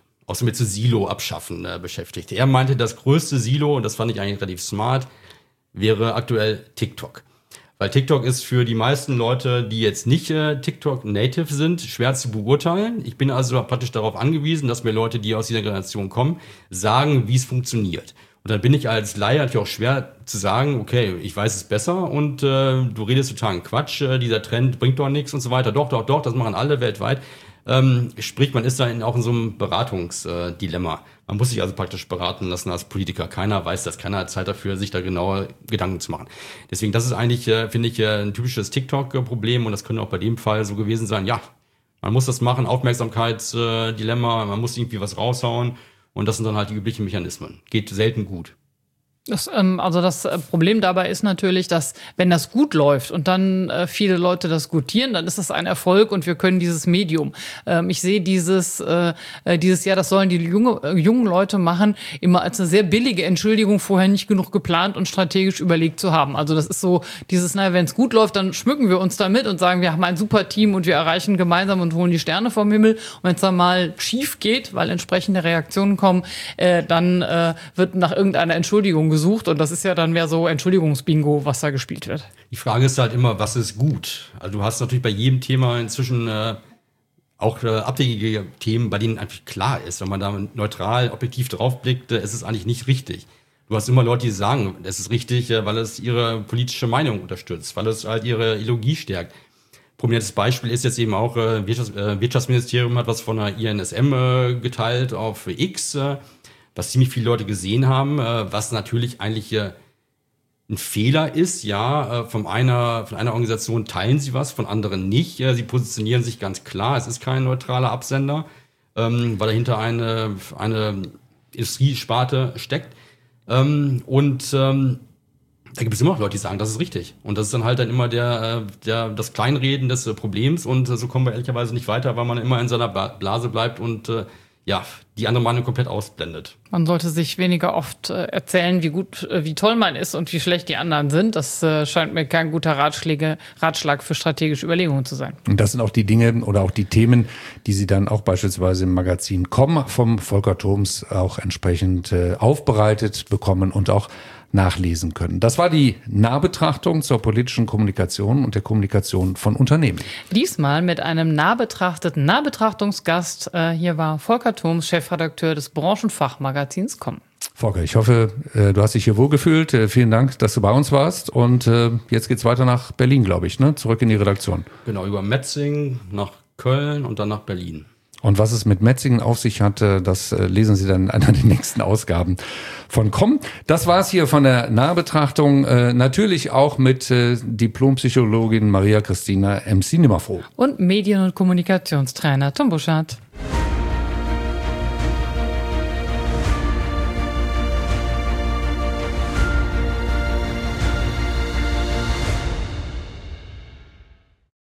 Speaker 3: Silo abschaffen beschäftigt. Er meinte, das größte Silo, und das fand ich eigentlich relativ smart, wäre aktuell TikTok. Weil TikTok ist für die meisten Leute, die jetzt nicht TikTok-native sind, schwer zu beurteilen. Ich bin also praktisch darauf angewiesen, dass mir Leute, die aus dieser Generation kommen, sagen, wie es funktioniert. Und dann bin ich als Laie natürlich auch schwer zu sagen, okay, ich weiß es besser und du redest totalen Quatsch, dieser Trend bringt doch nichts und so weiter. Doch, das machen alle weltweit. Sprich, man ist da auch in so einem Beratungsdilemma. Man muss sich also praktisch beraten lassen als Politiker. Keiner weiß das, keiner hat Zeit dafür, sich da genauer Gedanken zu machen. Deswegen, das ist eigentlich, finde ich, ein typisches TikTok-Problem und das könnte auch bei dem Fall so gewesen sein. Ja, man muss das machen, Aufmerksamkeitsdilemma, man muss irgendwie was raushauen und das sind dann halt die üblichen Mechanismen. Geht selten gut.
Speaker 2: Das Problem dabei ist natürlich, dass wenn das gut läuft und dann viele Leute das gutieren, dann ist das ein Erfolg und wir können dieses Medium. Ich sehe dieses Jahr, das sollen die jungen Leute machen, immer als eine sehr billige Entschuldigung, vorher nicht genug geplant und strategisch überlegt zu haben. Also das ist so dieses, wenn es gut läuft, dann schmücken wir uns damit und sagen, wir haben ein super Team und wir erreichen gemeinsam und holen die Sterne vom Himmel. Und wenn es dann mal schief geht, weil entsprechende Reaktionen kommen, dann wird nach irgendeiner Entschuldigung gesucht und das ist ja dann mehr so Entschuldigungsbingo, was da gespielt wird.
Speaker 3: Die Frage ist halt immer, was ist gut? Also du hast natürlich bei jedem Thema inzwischen auch abwegige Themen, bei denen einfach klar ist, wenn man da neutral, objektiv draufblickt, ist es eigentlich nicht richtig. Du hast immer Leute, die sagen, es ist richtig, weil es ihre politische Meinung unterstützt, weil es halt ihre Ideologie stärkt. Prominentes Beispiel ist jetzt eben auch, Wirtschaftsministerium hat was von der INSM geteilt auf X, was ziemlich viele Leute gesehen haben, was natürlich eigentlich ein Fehler ist. Ja, von einer Organisation teilen sie was, von anderen nicht. Sie positionieren sich ganz klar. Es ist kein neutraler Absender, weil dahinter eine Industriesparte steckt. Da gibt es immer noch Leute, die sagen, das ist richtig. Und das ist dann halt immer das Kleinreden des Problems. Und so kommen wir ehrlicherweise nicht weiter, weil man immer in seiner Blase bleibt und die andere Meinung komplett ausblendet.
Speaker 2: Man sollte sich weniger oft erzählen, wie toll man ist und wie schlecht die anderen sind. Das scheint mir kein guter Ratschlag für strategische Überlegungen zu sein.
Speaker 1: Und das sind auch die Dinge oder auch die Themen, die Sie dann auch beispielsweise im Magazin Komm vom Volker Thoms auch entsprechend aufbereitet bekommen und auch nachlesen können. Das war die Nahbetrachtung zur politischen Kommunikation und der Kommunikation von Unternehmen.
Speaker 2: Diesmal mit einem Nahbetrachtungsgast. Hier war Volker Thoms, Chefredakteur des Branchenfachmagazins Komm.
Speaker 1: Volker, ich hoffe, du hast dich hier wohlgefühlt. Vielen Dank, dass du bei uns warst. Und jetzt geht's weiter nach Berlin, glaube ich, ne? Zurück in die Redaktion.
Speaker 3: Genau, über Metzing nach Köln und dann nach Berlin.
Speaker 1: Und was es mit Metzingen auf sich hatte, das lesen Sie dann in einer der nächsten Ausgaben von Komm. Das war's hier von der Nahbetrachtung. Natürlich auch mit Diplompsychologin Maria Christina MC Nimmerfroh.
Speaker 2: Und Medien- und Kommunikationstrainer Tom Buschardt.